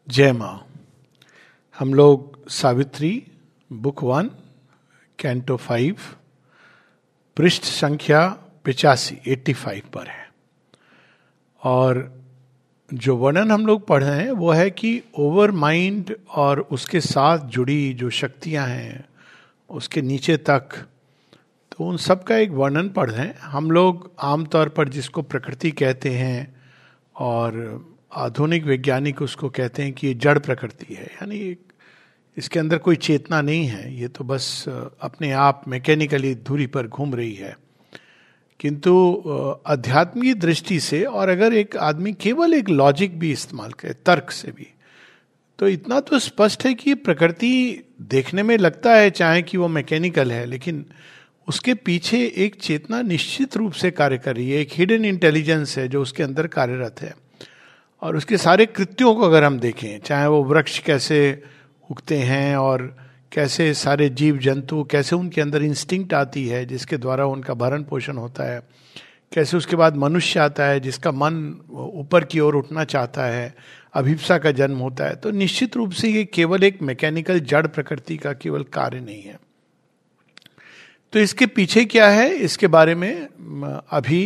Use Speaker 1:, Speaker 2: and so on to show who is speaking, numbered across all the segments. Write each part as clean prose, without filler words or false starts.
Speaker 1: जय माँ। हम लोग सावित्री बुक 1 कैंटो 5 पृष्ठ संख्या 85 पर है। और जो वर्णन हम लोग पढ़ रहे हैं वो है कि ओवर माइंड और उसके साथ जुड़ी जो शक्तियां हैं उसके नीचे तक, तो उन सब का एक वर्णन पढ़ रहे हैं। हम लोग आमतौर पर जिसको प्रकृति कहते हैं और आधुनिक वैज्ञानिक उसको कहते हैं कि ये जड़ प्रकृति है, यानी इसके अंदर कोई चेतना नहीं है, ये तो बस अपने आप मैकेनिकली धुरी पर घूम रही है। किंतु आध्यात्मिक दृष्टि से, और अगर एक आदमी केवल एक लॉजिक भी इस्तेमाल करे, तर्क से भी, तो इतना तो स्पष्ट है कि प्रकृति देखने में लगता है चाहे कि वो मैकेनिकल है, लेकिन उसके पीछे एक चेतना निश्चित रूप से कार्य कर रही है, एक हिडन इंटेलिजेंस है जो उसके अंदर कार्यरत है। और उसके सारे कृत्यों को अगर हम देखें, चाहे वो वृक्ष कैसे उगते हैं और कैसे सारे जीव जंतु, कैसे उनके अंदर इंस्टिंक्ट आती है जिसके द्वारा उनका भरण पोषण होता है, कैसे उसके बाद मनुष्य आता है जिसका मन ऊपर की ओर उठना चाहता है, अभिप्सा का जन्म होता है, तो निश्चित रूप से ये केवल एक मैकेनिकल जड़ प्रकृति का केवल कार्य नहीं है। तो इसके पीछे क्या है, इसके बारे में अभी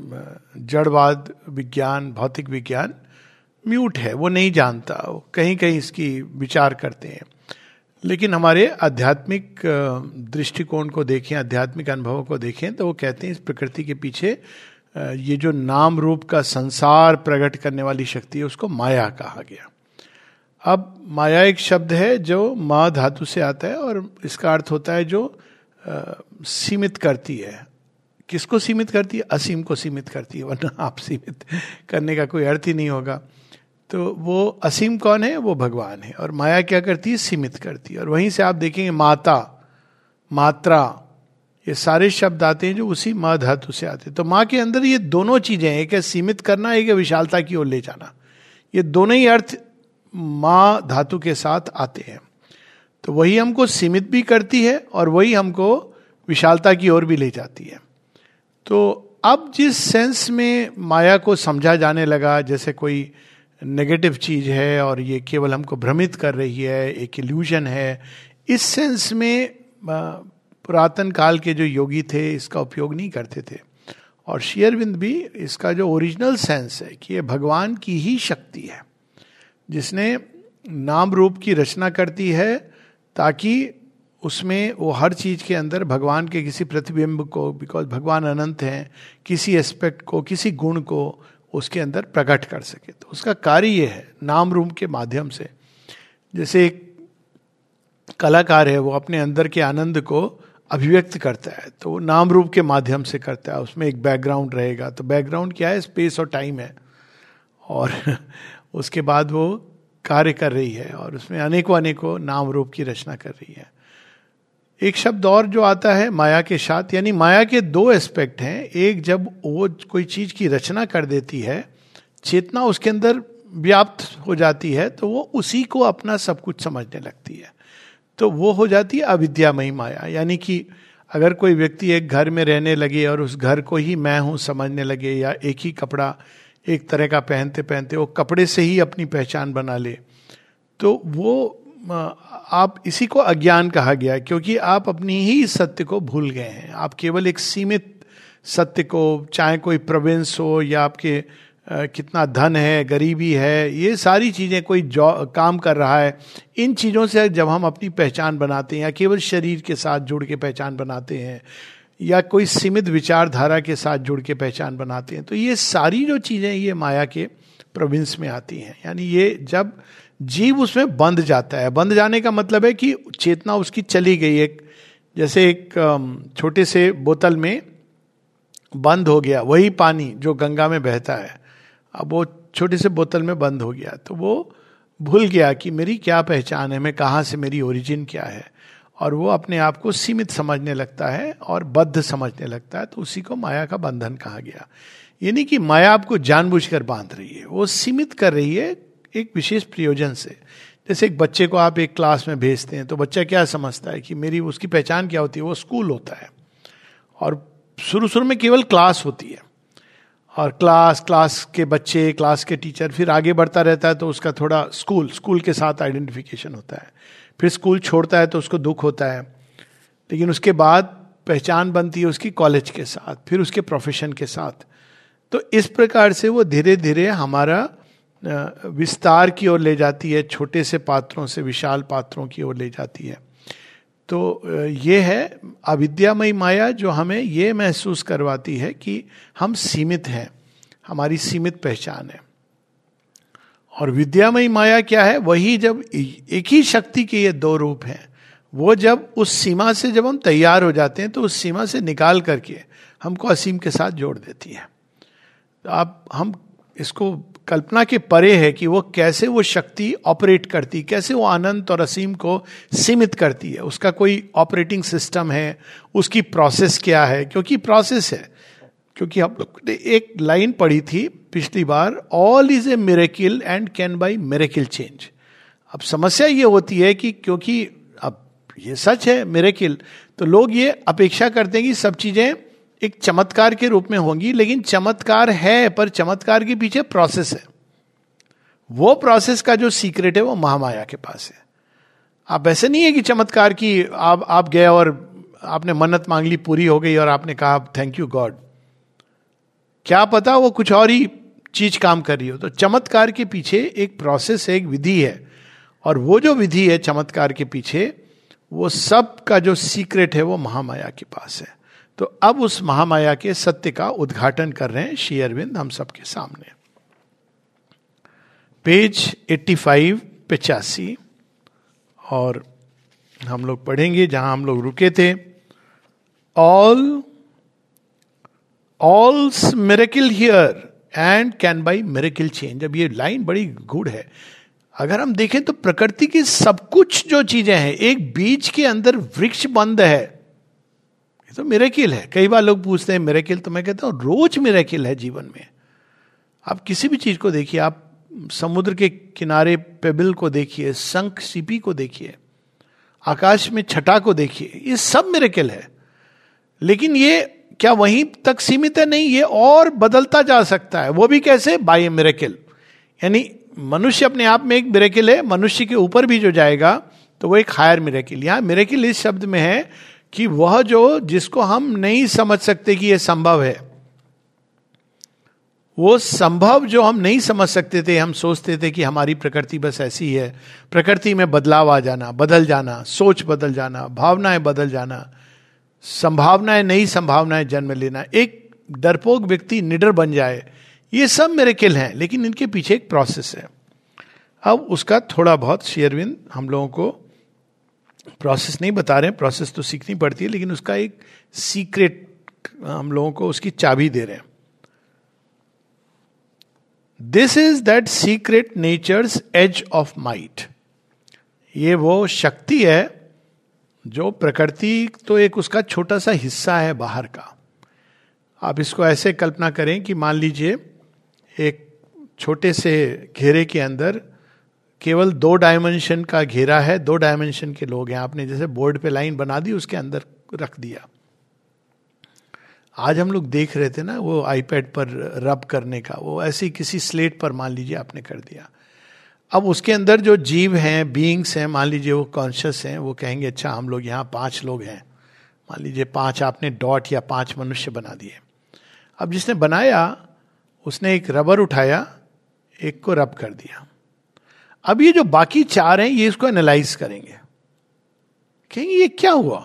Speaker 1: जड़वाद विज्ञान, भौतिक विज्ञान म्यूट है, वो नहीं जानता, वो कहीं कहीं इसकी विचार करते हैं। लेकिन हमारे आध्यात्मिक दृष्टिकोण को देखें, आध्यात्मिक अनुभवों को देखें, तो वो कहते हैं इस प्रकृति के पीछे ये जो नाम रूप का संसार प्रकट करने वाली शक्ति है उसको माया कहा गया। अब माया एक शब्द है जो मा धातु से आता है और इसका अर्थ होता है जो सीमित करती है। किसको सीमित करती है? असीम को सीमित करती है, वरना आप सीमित करने का कोई अर्थ ही नहीं होगा। तो वो असीम कौन है? वो भगवान है। और माया क्या करती है? सीमित करती है। और वहीं से आप देखेंगे माता, मात्रा, ये सारे शब्द आते हैं जो उसी माँ धातु से आते हैं। तो माँ के अंदर ये दोनों चीजें हैं, एक है सीमित करना, एक है विशालता की ओर ले जाना। ये दोनों ही अर्थ माँ धातु के साथ आते हैं। तो वही हमको सीमित भी करती है और वही हमको विशालता की ओर भी ले जाती है। तो अब जिस सेंस में माया को समझा जाने लगा जैसे कोई नेगेटिव चीज है और ये केवल हमको भ्रमित कर रही है, एक इल्यूजन है, इस सेंस में पुरातन काल के जो योगी थे इसका उपयोग नहीं करते थे। और श्री अरविंद भी इसका जो ओरिजिनल सेंस है कि ये भगवान की ही शक्ति है जिसने नाम रूप की रचना करती है ताकि उसमें वो हर चीज के अंदर भगवान के किसी प्रतिबिंब को, बिकॉज भगवान अनंत हैं, किसी एस्पेक्ट को, किसी गुण को उसके अंदर प्रकट कर सके। तो उसका कार्य ये है नाम रूप के माध्यम से। जैसे एक कलाकार है, वो अपने अंदर के आनंद को अभिव्यक्त करता है तो नाम रूप के माध्यम से करता है। उसमें एक बैकग्राउंड रहेगा, तो बैकग्राउंड क्या है? स्पेस और टाइम है। और उसके बाद वो कार्य कर रही है और उसमें अनेकों नाम रूप की रचना कर रही है। एक शब्द और जो आता है माया के साथ, यानी माया के दो एस्पेक्ट हैं। एक, जब वो कोई चीज की रचना कर देती है, चेतना उसके अंदर व्याप्त हो जाती है, तो वो उसी को अपना सब कुछ समझने लगती है, तो वो हो जाती है अविद्यामयी माया। यानी कि अगर कोई व्यक्ति एक घर में रहने लगे और उस घर को ही मैं हूं समझने लगे, या एक ही कपड़ा एक तरह का पहनते पहनते वो कपड़े से ही अपनी पहचान बना ले, तो वो आप, इसी को अज्ञान कहा गया, क्योंकि आप अपनी ही सत्य को भूल गए हैं। आप केवल एक सीमित सत्य को, चाहे कोई प्रोविंस हो या आपके कितना धन है, गरीबी है, ये सारी चीजें, कोई काम कर रहा है, इन चीजों से जब हम अपनी पहचान बनाते हैं, या केवल शरीर के साथ जुड़ के पहचान बनाते हैं, या कोई सीमित विचारधारा के साथ जुड़ के पहचान बनाते हैं, तो ये सारी जो चीजें ये माया के प्रोविंस में आती हैं। यानी ये जब जीव उसमें बंध जाता है, बंध जाने का मतलब है कि चेतना उसकी चली गई। एक जैसे एक छोटे से बोतल में बंद हो गया वही पानी जो गंगा में बहता है, अब वो छोटे से बोतल में बंद हो गया, तो वो भूल गया कि मेरी क्या पहचान है, मैं कहाँ से, मेरी ओरिजिन क्या है, और वो अपने आप को सीमित समझने लगता है और बद्ध समझने लगता है। तो उसी को माया का बंधन कहा गया। यानी कि माया आपको जानबूझकर बांध रही है, वो सीमित कर रही है एक विशेष प्रयोजन से। जैसे एक बच्चे को आप एक क्लास में भेजते हैं तो बच्चा क्या समझता है कि मेरी, उसकी पहचान क्या होती है? वो स्कूल होता है और शुरू शुरू में केवल क्लास होती है, और क्लास के बच्चे, क्लास के टीचर, फिर आगे बढ़ता रहता है तो उसका थोड़ा स्कूल के साथ आइडेंटिफिकेशन होता है, फिर स्कूल छोड़ता है तो उसको दुख होता है, लेकिन उसके बाद पहचान बनती है उसकी कॉलेज के साथ, फिर उसके प्रोफेशन के साथ। तो इस प्रकार से वो धीरे धीरे हमारा विस्तार की ओर ले जाती है, छोटे से पात्रों से विशाल पात्रों की ओर ले जाती है। तो ये है अविद्यामयी माया जो हमें ये महसूस करवाती है कि हम सीमित हैं, हमारी सीमित पहचान है। और विद्यामयी माया क्या है? वही जब एक ही शक्ति के ये दो रूप हैं, वो जब उस सीमा से जब हम तैयार हो जाते हैं तो उस सीमा से निकाल करके हमको असीम के साथ जोड़ देती है। आप हम इसको कल्पना के परे है कि वो कैसे वो शक्ति ऑपरेट करती, कैसे वो अनंत और असीम को सीमित करती है, उसका कोई ऑपरेटिंग सिस्टम है, उसकी प्रोसेस क्या है, क्योंकि प्रोसेस है। क्योंकि हम लोग ने एक लाइन पढ़ी थी पिछली बार, all is a miracle and can by miracle change. अब समस्या ये होती है कि क्योंकि अब ये सच है मिरेकिल, तो लोग ये अपेक्षा करते हैं कि सब चीजें एक चमत्कार के रूप में होंगी, लेकिन चमत्कार है पर चमत्कार के पीछे प्रोसेस है। वो प्रोसेस का जो सीक्रेट है वो महामाया के पास है। आप ऐसे नहीं है कि चमत्कार की आप गए और आपने मन्नत मांग ली, पूरी हो गई और आपने कहा थैंक यू गॉड, क्या पता वो कुछ और ही चीज काम कर रही हो। तो चमत्कार के पीछे एक प्रोसेस है, एक विधि है, और वो जो विधि है चमत्कार के पीछे, वो सब का जो सीक्रेट है वो महामाया के पास है। तो अब उस महामाया के सत्य का उद्घाटन कर रहे हैं श्री अरविंद हम सबके सामने। पेज 85-85 और हम लोग पढ़ेंगे जहां हम लोग रुके थे। All's miracle here and can by miracle change. अब ये लाइन बड़ी गूढ़ है। अगर हम देखें तो प्रकृति की सब कुछ जो चीजें हैं, एक बीज के अंदर वृक्ष बंद है, ये तो मिरेकिल है। कई बार लोग पूछते हैं मिरेकिल, तो मैं कहता हूं रोज मिरेकिल है जीवन में। आप किसी भी चीज को देखिए, आप समुद्र के किनारे पेबिल को देखिए, शंख सीपी को देखिए, आकाश में छटा को देखिए, ये सब मिरेकिल है। लेकिन ये क्या वहीं तक सीमित है? नहीं, ये और बदलता जा सकता है। वो भी कैसे? By miracle. यानी मनुष्य अपने आप में एक मिरेकिल है, मनुष्य के ऊपर भी जो जाएगा तो वो एक हायर मिरेकिल। यहां मिरेकिल इस शब्द में है कि वह जो जिसको हम नहीं समझ सकते कि यह संभव है, वो संभव जो हम नहीं समझ सकते थे, हम सोचते थे कि हमारी प्रकृति बस ऐसी है, प्रकृति में बदलाव आ जाना, बदल जाना, सोच बदल जाना, भावनाएं बदल जाना, संभावनाएं, नई संभावनाएं जन्म लेना, एक डरपोक व्यक्ति निडर बन जाए, ये सब मिरेकिल हैं। लेकिन इनके पीछे एक प्रोसेस है। अब उसका थोड़ा बहुत श्री अरविंद हम लोगों को प्रोसेस नहीं बता रहे हैं, प्रोसेस तो सीखनी पड़ती है, लेकिन उसका एक सीक्रेट हम लोगों को उसकी चाबी दे रहे हैं। This is that secret nature's edge of might. ये वो शक्ति है जो प्रकृति तो एक उसका छोटा सा हिस्सा है बाहर का। आप इसको ऐसे कल्पना करें कि मान लीजिए एक छोटे से घेरे के अंदर केवल 2 डायमेंशन का घेरा है, 2 डायमेंशन के लोग हैं। आपने जैसे बोर्ड पे लाइन बना दी, उसके अंदर रख दिया। आज हम लोग देख रहे थे ना वो आईपैड पर रब करने का, वो ऐसे किसी स्लेट पर मान लीजिए आपने कर दिया। अब उसके अंदर जो जीव हैं, बीइंग्स हैं, मान लीजिए वो कॉन्शियस हैं, वो कहेंगे अच्छा हम लोग यहाँ 5 लोग हैं, मान लीजिए 5 आपने डॉट या 5 मनुष्य बना दिए। अब जिसने बनाया उसने एक रबर उठाया, एक को रब कर दिया। अब ये जो बाकी 4 हैं ये इसको एनालाइज करेंगे, कहेंगे ये क्या हुआ।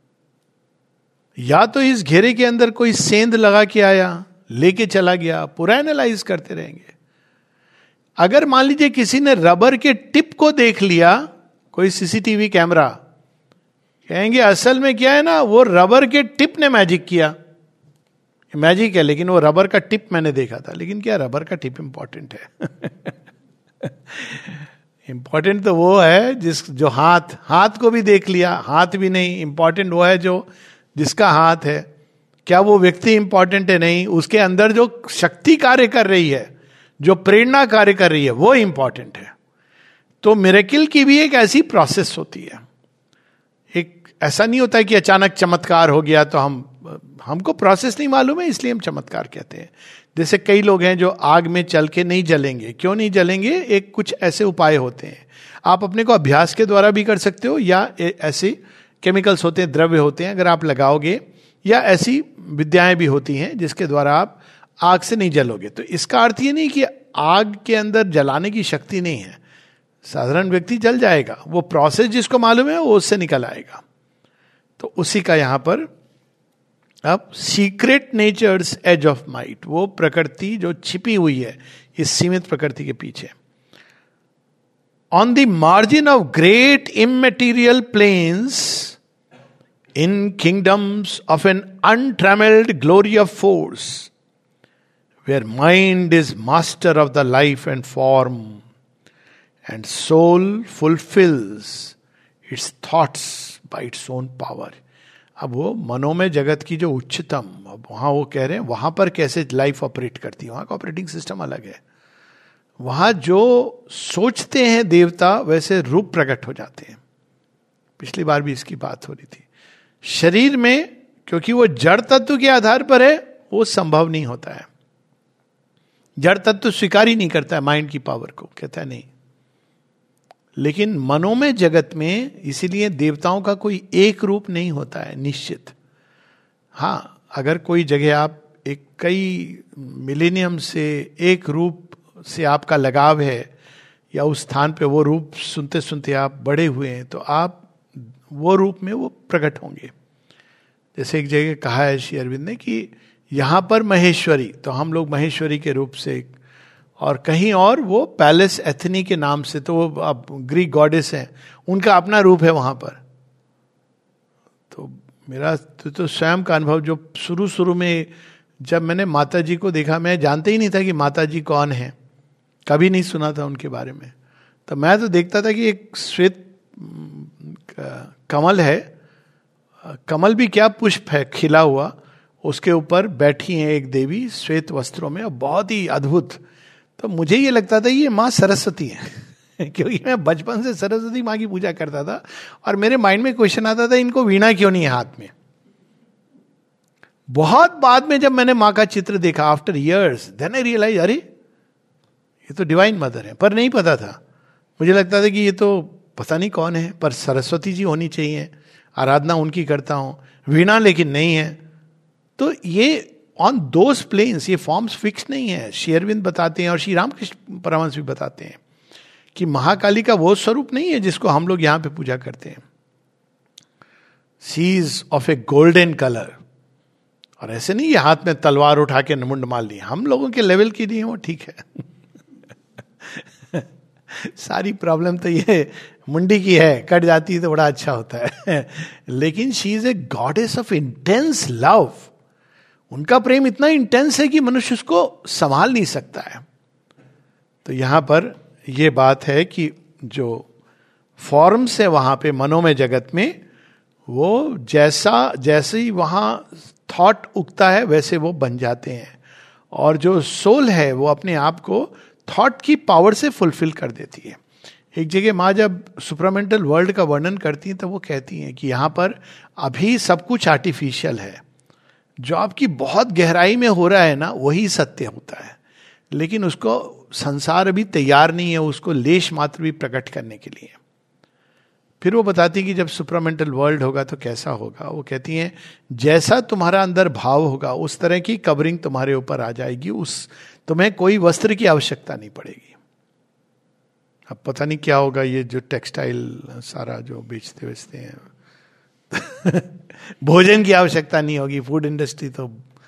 Speaker 1: या तो इस घेरे के अंदर कोई सेंध लगा के आया, लेके चला गया, पूरा एनालाइज करते रहेंगे। अगर मान लीजिए किसी ने रबर के टिप को देख लिया, कोई सीसीटीवी कैमरा, कहेंगे असल में क्या है ना, वो रबर के टिप ने मैजिक किया। मैजिक है लेकिन वो रबर का टिप मैंने देखा था। लेकिन क्या रबर का टिप इंपॉर्टेंट है? इंपॉर्टेंट तो वो है जो हाथ को भी देख लिया, हाथ भी नहीं, इंपॉर्टेंट वो है जो जिसका हाथ है। क्या वो व्यक्ति इंपॉर्टेंट है? नहीं, उसके अंदर जो शक्ति कार्य कर रही है, जो प्रेरणा कार्य कर रही है, वो इंपॉर्टेंट है। तो मिरेकिल की भी एक ऐसी प्रोसेस होती है। एक ऐसा नहीं होता है कि अचानक चमत्कार हो गया तो हम हमको प्रोसेस नहीं मालूम है, इसलिए हम चमत्कार कहते हैं। जैसे कई लोग हैं जो आग में चल के नहीं जलेंगे। क्यों नहीं जलेंगे? एक कुछ ऐसे उपाय होते हैं, आप अपने को अभ्यास के द्वारा भी कर सकते हो, या ऐसे केमिकल्स होते हैं, द्रव्य होते हैं, अगर आप लगाओगे, या ऐसी विद्याएं भी होती हैं जिसके द्वारा आप आग से नहीं जलोगे। तो इसका अर्थ ये नहीं कि आग के अंदर जलाने की शक्ति नहीं है, साधारण व्यक्ति जल जाएगा, वो प्रोसेस जिसको मालूम है वो उससे निकल आएगा। तो उसी का यहां पर अब secret nature's edge of might, वो प्रकृति जो छिपी हुई है इस सीमित प्रकृति के पीछे। On the margin of great immaterial planes in kingdoms of an untrammelled glory of force, where mind is master of the life and form, and soul fulfills its thoughts by its own power. अब वो मनोमय जगत की जो उच्चतम, अब वहां वो कह रहे हैं वहां पर कैसे लाइफ ऑपरेट करती है, वहां का ऑपरेटिंग सिस्टम अलग है। वहां जो सोचते हैं देवता वैसे रूप प्रकट हो जाते हैं। पिछली बार भी इसकी बात हो रही थी। शरीर में क्योंकि वो जड़ तत्व के आधार पर है, वो संभव नहीं होता है। जड़ तत्व स्वीकार ही नहीं करता है माइंड की पावर को, कहता है नहीं। लेकिन मनोमय जगत में इसीलिए देवताओं का कोई एक रूप नहीं होता है निश्चित। हाँ, अगर कोई जगह आप एक कई मिलेनियम से एक रूप से आपका लगाव है, या उस स्थान पे वो रूप सुनते सुनते आप बड़े हुए हैं, तो आप वो रूप में वो प्रकट होंगे। जैसे एक जगह कहा है श्री अरविंद ने कि यहां पर महेश्वरी, तो हम लोग महेश्वरी के रूप से, और कहीं और वो पैलेस एथनी के नाम से, तो वो अब ग्रीक गॉडेस हैं, उनका अपना रूप है वहां पर। तो मेरा तो स्वयं का अनुभव, जो शुरू में जब मैंने माता जी को देखा, मैं जानते ही नहीं था कि माता जी कौन है, कभी नहीं सुना था उनके बारे में। तो मैं तो देखता था कि एक श्वेत कमल है, कमल भी क्या पुष्प है खिला हुआ, उसके ऊपर बैठी हैं एक देवी श्वेत वस्त्रों में, और बहुत ही अद्भुत। तो मुझे ये लगता था ये माँ सरस्वती है क्योंकि मैं बचपन से सरस्वती माँ की पूजा करता था, और मेरे माइंड में क्वेश्चन आता था इनको वीणा क्यों नहीं है हाथ में। बहुत बाद में जब मैंने माँ का चित्र देखा, after years, then I realise, अरे ये तो डिवाइन मदर है। पर नहीं पता था, मुझे लगता था कि ये तो पता नहीं कौन है, पर सरस्वती जी होनी चाहिए, आराधना उनकी करता हूं, वीणा लेकिन नहीं है। तो ये ऑन दोस प्लेन्स, ये फॉर्म्स फिक्स नहीं है। श्री अरविंद बताते हैं और श्री रामकृष्ण परमहंस भी बताते हैं कि महाकाली का वो स्वरूप नहीं है जिसको हम लोग यहां पे पूजा करते हैं। She is of a golden colour, और ऐसे नहीं ये हाथ में तलवार उठा के मुंड मार ली, हम लोगों के लेवल की नहीं है वो, ठीक है सारी प्रॉब्लम तो ये मुंडी की है, कट जाती है तो बड़ा अच्छा होता है लेकिन she is a goddess of intense love. उनका प्रेम इतना इंटेंस है कि मनुष्य उसको संभाल नहीं सकता है। तो यहां पर यह बात है कि जो फॉर्म्स है वहां पे मनोमय जगत में, वो जैसे ही वहां थॉट उगता है वैसे वो बन जाते हैं, और जो सोल है वो अपने आप को थॉट की पावर से फुलफिल कर देती है। एक जगह माँ जब सुपरामेंटल वर्ल्ड का वर्णन करती हैं तो वो कहती हैं कि यहाँ पर अभी सब कुछ आर्टिफिशियल है, जो आपकी बहुत गहराई में हो रहा है ना वही सत्य होता है, लेकिन उसको संसार अभी तैयार नहीं है उसको लेश मात्र भी प्रकट करने के लिए। फिर वो बताती कि जब सुपरामेंटल वर्ल्ड होगा तो कैसा होगा। वो कहती हैं जैसा तुम्हारा अंदर भाव होगा उस तरह की कवरिंग तुम्हारे ऊपर आ जाएगी, उस तुम्हें कोई वस्त्र की आवश्यकता नहीं पड़ेगी। अब पता नहीं क्या होगा ये जो टेक्सटाइल सारा जो बेचते हैं भोजन की आवश्यकता नहीं होगी, फूड इंडस्ट्री तो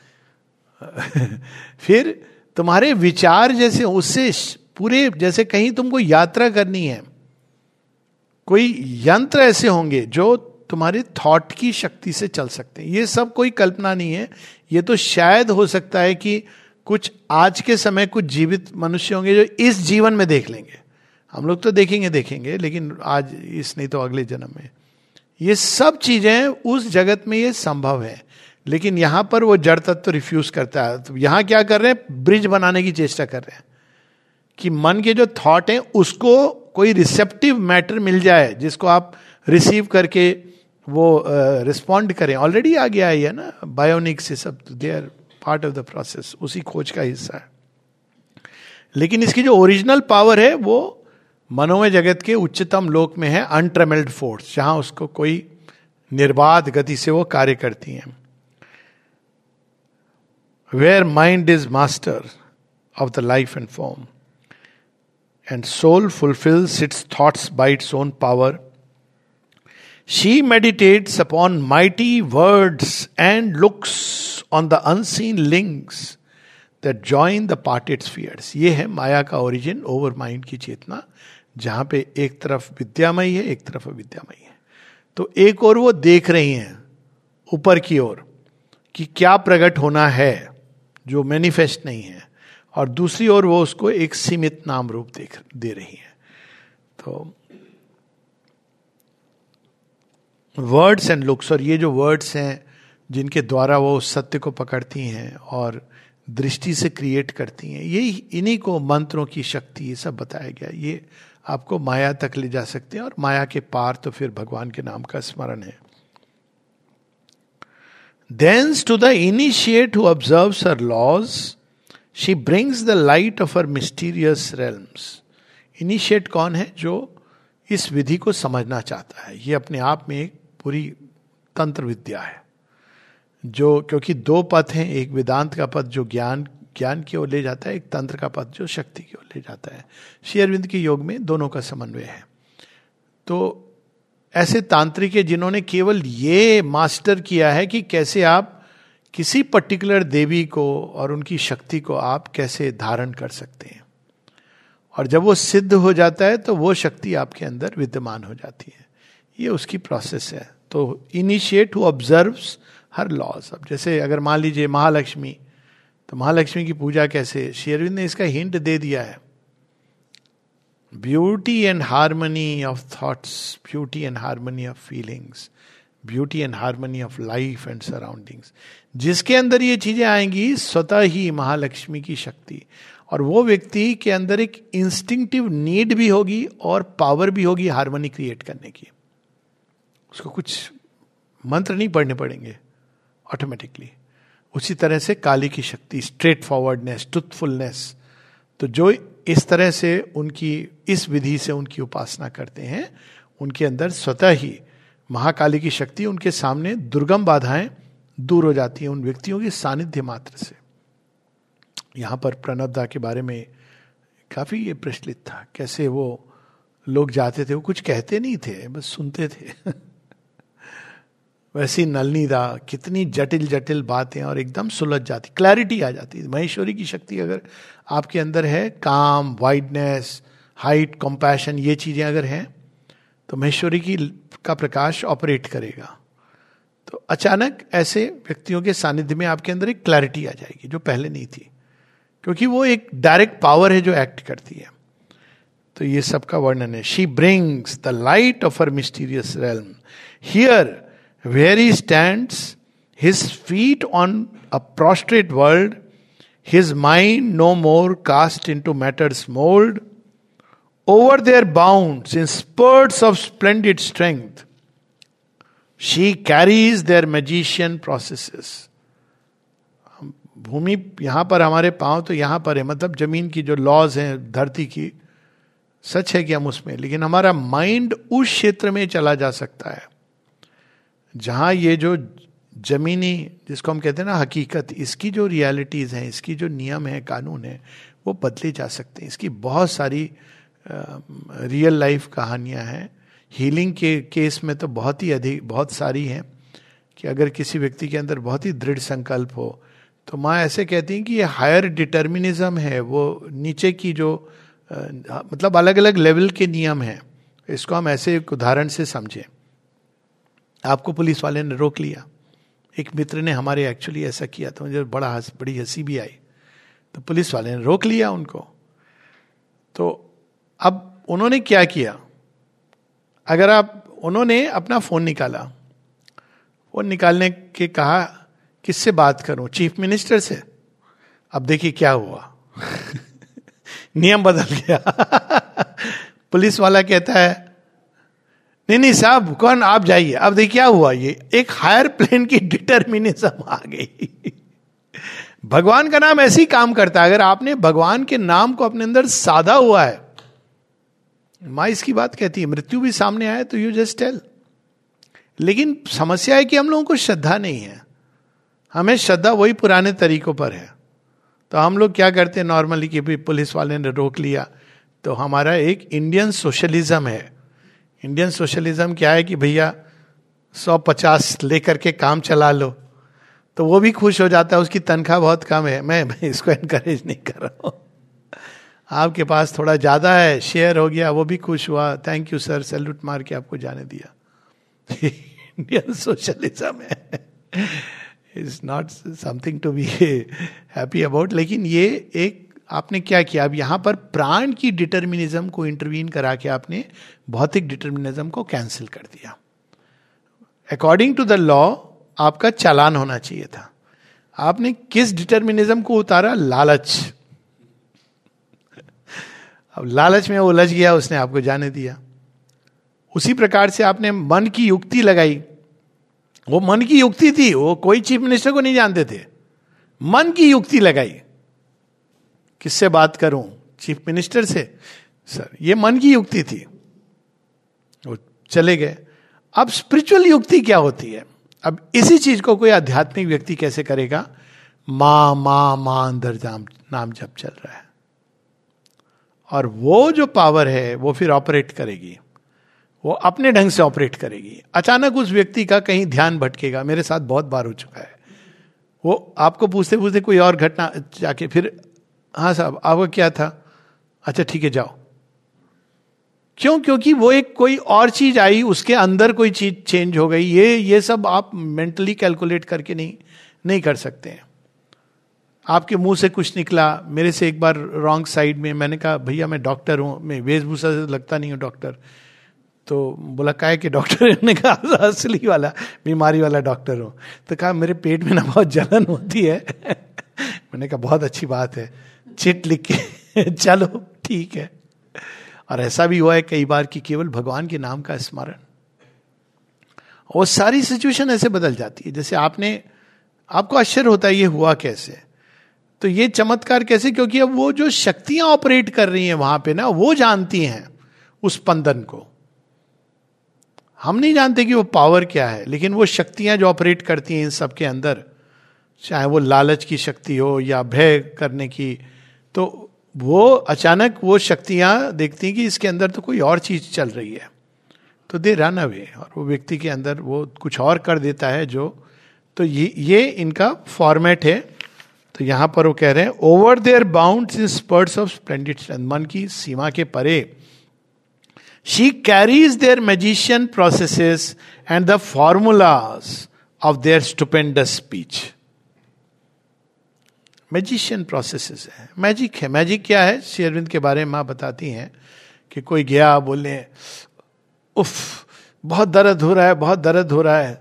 Speaker 1: फिर तुम्हारे विचार जैसे उससे पूरे, जैसे कहीं तुमको यात्रा करनी है, कोई यंत्र ऐसे होंगे जो तुम्हारे थॉट की शक्ति से चल सकते हैं। ये सब कोई कल्पना नहीं है, ये तो शायद हो सकता है कि कुछ आज के समय कुछ जीवित मनुष्य होंगे जो इस जीवन में देख लेंगे। हम लोग तो देखेंगे लेकिन आज इस नहीं तो अगले जन्म में। ये सब चीजें उस जगत में ये संभव है, लेकिन यहां पर वो जड़ तत्व रिफ्यूज करता है। तो यहां क्या कर रहे हैं, ब्रिज बनाने की चेष्टा कर रहे हैं कि मन के जो थॉट हैं उसको कोई रिसेप्टिव मैटर मिल जाए जिसको आप रिसीव करके वो रिस्पॉन्ड करें, ऑलरेडी आ गया है ना, बायोनिक्स से सब, they are part of the process, उसी खोज का हिस्सा है। लेकिन इसकी जो ओरिजिनल पावर है वो मनोमय जगत के उच्चतम लोक में है, अनट्रेमल्ड फोर्स, जहां उसको कोई निर्बाध गति से वो कार्य करती हैं। Where mind is master of the life and form and soul fulfils its thoughts by its own power, she meditates upon mighty words and looks on the unseen links that join the parted spheres। ये है माया का origin, over mind की चेतना, जहां पे एक तरफ विद्यामयी है, एक तरफ अविद्यामयी है। तो एक और वो देख रही हैं ऊपर की ओर कि क्या प्रकट होना है जो मैनिफेस्ट नहीं है, और दूसरी ओर वो उसको एक सीमित नाम रूप दे रही है। तो वर्ड्स एंड लुक्स, और ये जो वर्ड्स हैं जिनके द्वारा वो सत्य को पकड़ती हैं और दृष्टि से क्रिएट करती हैं, ये इन्हीं को मंत्रों की शक्ति, ये सब बताया गया। ये आपको माया तक ले जा सकते हैं, और माया के पार तो फिर भगवान के नाम का स्मरण है। Thence to the initiate who observes her laws, she brings the light of her mysterious realms। Initiate कौन है? जो इस विधि को समझना चाहता है। ये अपने आप में एक पूरी तंत्र विद्या है, जो, क्योंकि दो पथ हैं, एक वेदांत का पथ जो ज्ञान की ओर ले जाता है, एक तंत्र का पथ जो शक्ति की ओर ले जाता है। श्री अरविंद के योग में दोनों का समन्वय है। तो ऐसे तांत्रिक है जिन्होंने केवल ये मास्टर किया है कि कैसे आप किसी पर्टिकुलर देवी को और उनकी शक्ति को आप कैसे धारण कर सकते हैं, और जब वो सिद्ध हो जाता है तो वो शक्ति आपके अंदर विद्यमान हो जाती है। ये उसकी प्रोसेस है। तो initiate who observes her laws. अब जैसे अगर मान लीजिए महालक्ष्मी, तो महालक्ष्मी की पूजा कैसे, श्री अरविंद ने इसका हिंट दे दिया है। Beauty and harmony of thoughts, beauty and harmony of feelings, beauty and harmony of life and surroundings. जिसके अंदर ये चीजें आएंगी, स्वतः ही महालक्ष्मी की शक्ति, और वो व्यक्ति के अंदर एक इंस्टिंक्टिव नीड भी होगी और पावर भी होगी हार्मनी क्रिएट करने की। उसको कुछ मंत्र नहीं पढ़ने पड़ेंगे, ऑटोमेटिकली। उसी तरह से काली की शक्ति, स्ट्रेट फॉरवर्डनेस, ट्रुथफुलनेस। तो जो इस तरह से उनकी इस विधि से उनकी उपासना करते हैं, उनके अंदर स्वतः ही महाकाली की शक्ति, उनके सामने दुर्गम बाधाएं दूर हो जाती हैं उन व्यक्तियों के सानिध्य मात्र से। यहां पर प्रणवदा के बारे में काफी ये प्रचलित था, कैसे वो लोग जाते थे, वो कुछ कहते नहीं थे, बस सुनते थे। वैसी नलनी दा, कितनी जटिल जटिल बातें, और एकदम सुलझ जाती, क्लैरिटी आ जाती है। महेश्वरी की शक्ति अगर आपके अंदर है, काम, वाइडनेस, हाइट, कंपैशन, ये चीजें अगर हैं, तो महेश्वरी का प्रकाश ऑपरेट करेगा। तो अचानक ऐसे व्यक्तियों के सानिध्य में आपके अंदर एक क्लैरिटी आ जाएगी जो पहले नहीं थी, क्योंकि वो एक डायरेक्ट पावर है जो एक्ट करती है। तो ये सबका वर्णन है। She brings the light of her mysterious realm here where he stands, his feet on a prostrate world, his mind no more cast into matter's mold, over their bounds in spurts of splendid strength, she carries their magician processes। भूमि यहां पर, हमारे पांव तो यहां पर है, मतलब जमीन की जो लॉज हैं धरती की, सच है कि हम उसमें, लेकिन हमारा माइंड उस क्षेत्र में चला जा सकता है जहां ये जो जमीनी, जिसको हम कहते हैं ना हकीकत, इसकी जो रियलिटीज हैं, इसकी जो नियम है, कानून है, वो बदले जा सकते हैं। इसकी बहुत सारी रियल लाइफ कहानियां हैं। हीलिंग के केस में तो बहुत ही अधिक, बहुत सारी हैं, कि अगर किसी व्यक्ति के अंदर बहुत ही दृढ़ संकल्प हो, तो माँ ऐसे कहती हैं कि ये हायर डिटर्मिनिज्म है, वो नीचे की जो मतलब अलग अलग लेवल के नियम हैं। इसको हम ऐसे एक उदाहरण से समझें। आपको पुलिस वाले ने रोक लिया, एक मित्र ने हमारे एक्चुअली ऐसा किया, तो मुझे बड़ी हंसी भी आई। तो पुलिस वाले ने रोक लिया उनको। तो अब उन्होंने क्या किया, उन्होंने अपना फोन निकाला, फोन निकालने के कहा किससे बात करूं, चीफ मिनिस्टर से। अब देखिए क्या हुआ। नियम बदल गया। पुलिस वाला कहता है नहीं नहीं साहब कौन, आप जाइए। अब देखिए क्या हुआ, ये एक हायर प्लेन की डिटर्मिनिज्म आ गई। भगवान का नाम ऐसे ही काम करता है। अगर आपने भगवान के नाम को अपने अंदर साधा हुआ है, माँ इसकी बात कहती है, मृत्यु भी सामने आए तो यू जस्ट टेल। लेकिन समस्या है कि हम लोगों को श्रद्धा नहीं है, हमें श्रद्धा वही पुराने तरीकों पर है। तो हम लोग क्या करते हैं नॉर्मली कि भी पुलिस वाले ने रोक लिया, तो हमारा एक इंडियन सोशलिज्म है। इंडियन सोशलिज्म क्या है कि भैया 150 लेकर के काम चला लो, तो वो भी खुश हो जाता है, उसकी तनख्वाह बहुत कम है, मैं इसको एनकरेज नहीं कर रहा हूँ, आपके पास थोड़ा ज्यादा है, शेयर हो गया, वो भी खुश हुआ, थैंक यू सर, सैल्यूट मार के आपको जाने दिया। इंडियन सोशलिज्म है, is not something to be happy about. लेकिन ये एक आपने क्या किया, अब यहां पर प्राण की डिटर्मिनिज्म को इंटरवीन करा के आपने भौतिक डिटर्मिनिज्म को कैंसिल कर दिया। अकॉर्डिंग टू द लॉ आपका चालान होना चाहिए था, आपने किस डिटर्मिनिज्म को उतारा, लालच। अब लालच में उलझ गया, उसने आपको जाने दिया। उसी प्रकार से आपने मन की युक्ति लगाई, वो मन की युक्ति थी, वो कोई चीफ मिनिस्टर को नहीं जानते थे, मन की युक्ति लगाई, किससे बात करूं, चीफ मिनिस्टर से, सर ये मन की युक्ति थी, वो चले गए। अब स्पिरिचुअल युक्ति क्या होती है, अब इसी चीज को कोई आध्यात्मिक व्यक्ति कैसे करेगा, मां मां मां अंदर नाम जप चल रहा है, और वो जो पावर है वो फिर ऑपरेट करेगी, वो अपने ढंग से ऑपरेट करेगी। अचानक उस व्यक्ति का कहीं ध्यान भटकेगा, मेरे साथ बहुत बार हो चुका है, वो आपको पूछते पूछते कोई और घटना जाके फिर, हाँ साहब आपका क्या था, अच्छा ठीक है जाओ। क्यों? क्योंकि वो एक कोई और चीज आई, उसके अंदर कोई चीज चेंज हो गई। ये सब आप मेंटली कैलकुलेट करके नहीं कर सकते हैं। आपके मुंह से कुछ निकला, मेरे से एक बार रॉन्ग साइड में, मैंने कहा भैया मैं डॉक्टर हूं, मैं वेशभूषा से लगता नहीं हूं डॉक्टर, तो बोला काहे के डॉक्टर, ने कहा असली वाला बीमारी वाला डॉक्टर हूं। तो कहा मेरे पेट में ना बहुत जलन होती है। मैंने कहा बहुत अच्छी बात है, चिट लिख के चलो ठीक है। और ऐसा भी हुआ है कई बार कि केवल भगवान के नाम का स्मरण, वो सारी सिचुएशन ऐसे बदल जाती है। जैसे आपको आश्चर्य होता है ये हुआ कैसे, तो ये चमत्कार कैसे, क्योंकि अब वो जो शक्तियां ऑपरेट कर रही हैं वहां पे ना, वो जानती हैं उस स्पंदन को। हम नहीं जानते कि वो पावर क्या है, लेकिन वो शक्तियां जो ऑपरेट करती हैं इन सब के अंदर, चाहे वो लालच की शक्ति हो या भय करने की, तो वो अचानक वो शक्तियां देखती हैं कि इसके अंदर तो कोई और चीज चल रही है, तो दे रन अवे, और वो व्यक्ति के अंदर वो कुछ और कर देता है जो, तो ये इनका फॉर्मेट है। तो यहां पर वो कह रहे हैं over their bounds in spurts of splendid strength, मन की सीमा के परे she carries their magician processes and the formulas of their stupendous speech. Magician processes है, मैजिक है। मैजिक क्या है, श्री अरविंद के बारे में माँ बताती हैं कि कोई गया बोलने उफ बहुत दर्द हो रहा है, बहुत दर्द हो रहा है,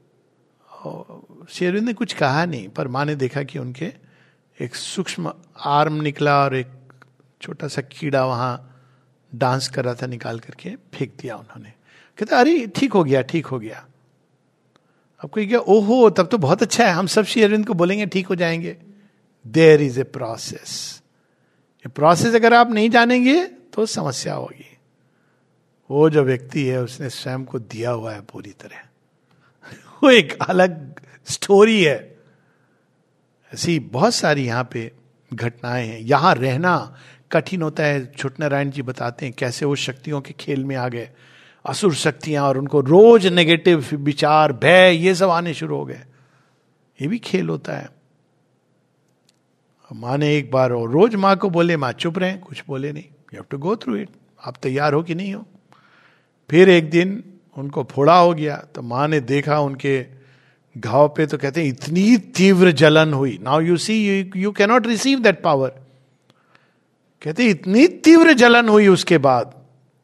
Speaker 1: श्री अरविंद ने कुछ कहा नहीं, पर माँ ने देखा कि उनके एक सूक्ष्म आर्म निकला और एक छोटा सा कीड़ा वहां डांस कर रहा था, निकाल करके फेंक दिया उन्होंने। कहते अरे ठीक हो गया, ठीक हो गया। अब कोई क्या, ओहो तब तो बहुत अच्छा है, हम सब श्री अरविंद को बोलेंगे ठीक हो जाएंगे। देयर इज ए प्रोसेस, ये प्रोसेस अगर आप नहीं जानेंगे तो समस्या होगी। वो जो व्यक्ति है उसने स्वयं को दिया हुआ है पूरी तरह, वो एक अलग स्टोरी है। ऐसी बहुत सारी यहाँ पे घटनाएं हैं। यहां रहना कठिन होता है। छोटे नारायण जी बताते हैं कैसे वो शक्तियों के खेल में आ गए, असुर शक्तियां, और उनको रोज नेगेटिव विचार, भय, ये सब आने शुरू हो गए। ये भी खेल होता है। माँ ने एक बार, और रोज माँ को बोले, माँ चुप रहे, कुछ बोले नहीं, you have to go through it, आप तैयार हो कि नहीं हो। फिर एक दिन उनको फोड़ा हो गया, तो माँ ने देखा उनके घाव पे, तो कहते हैं इतनी तीव्र जलन हुई। Now you see you can not receive that power. कहते इतनी तीव्र जलन हुई। उसके बाद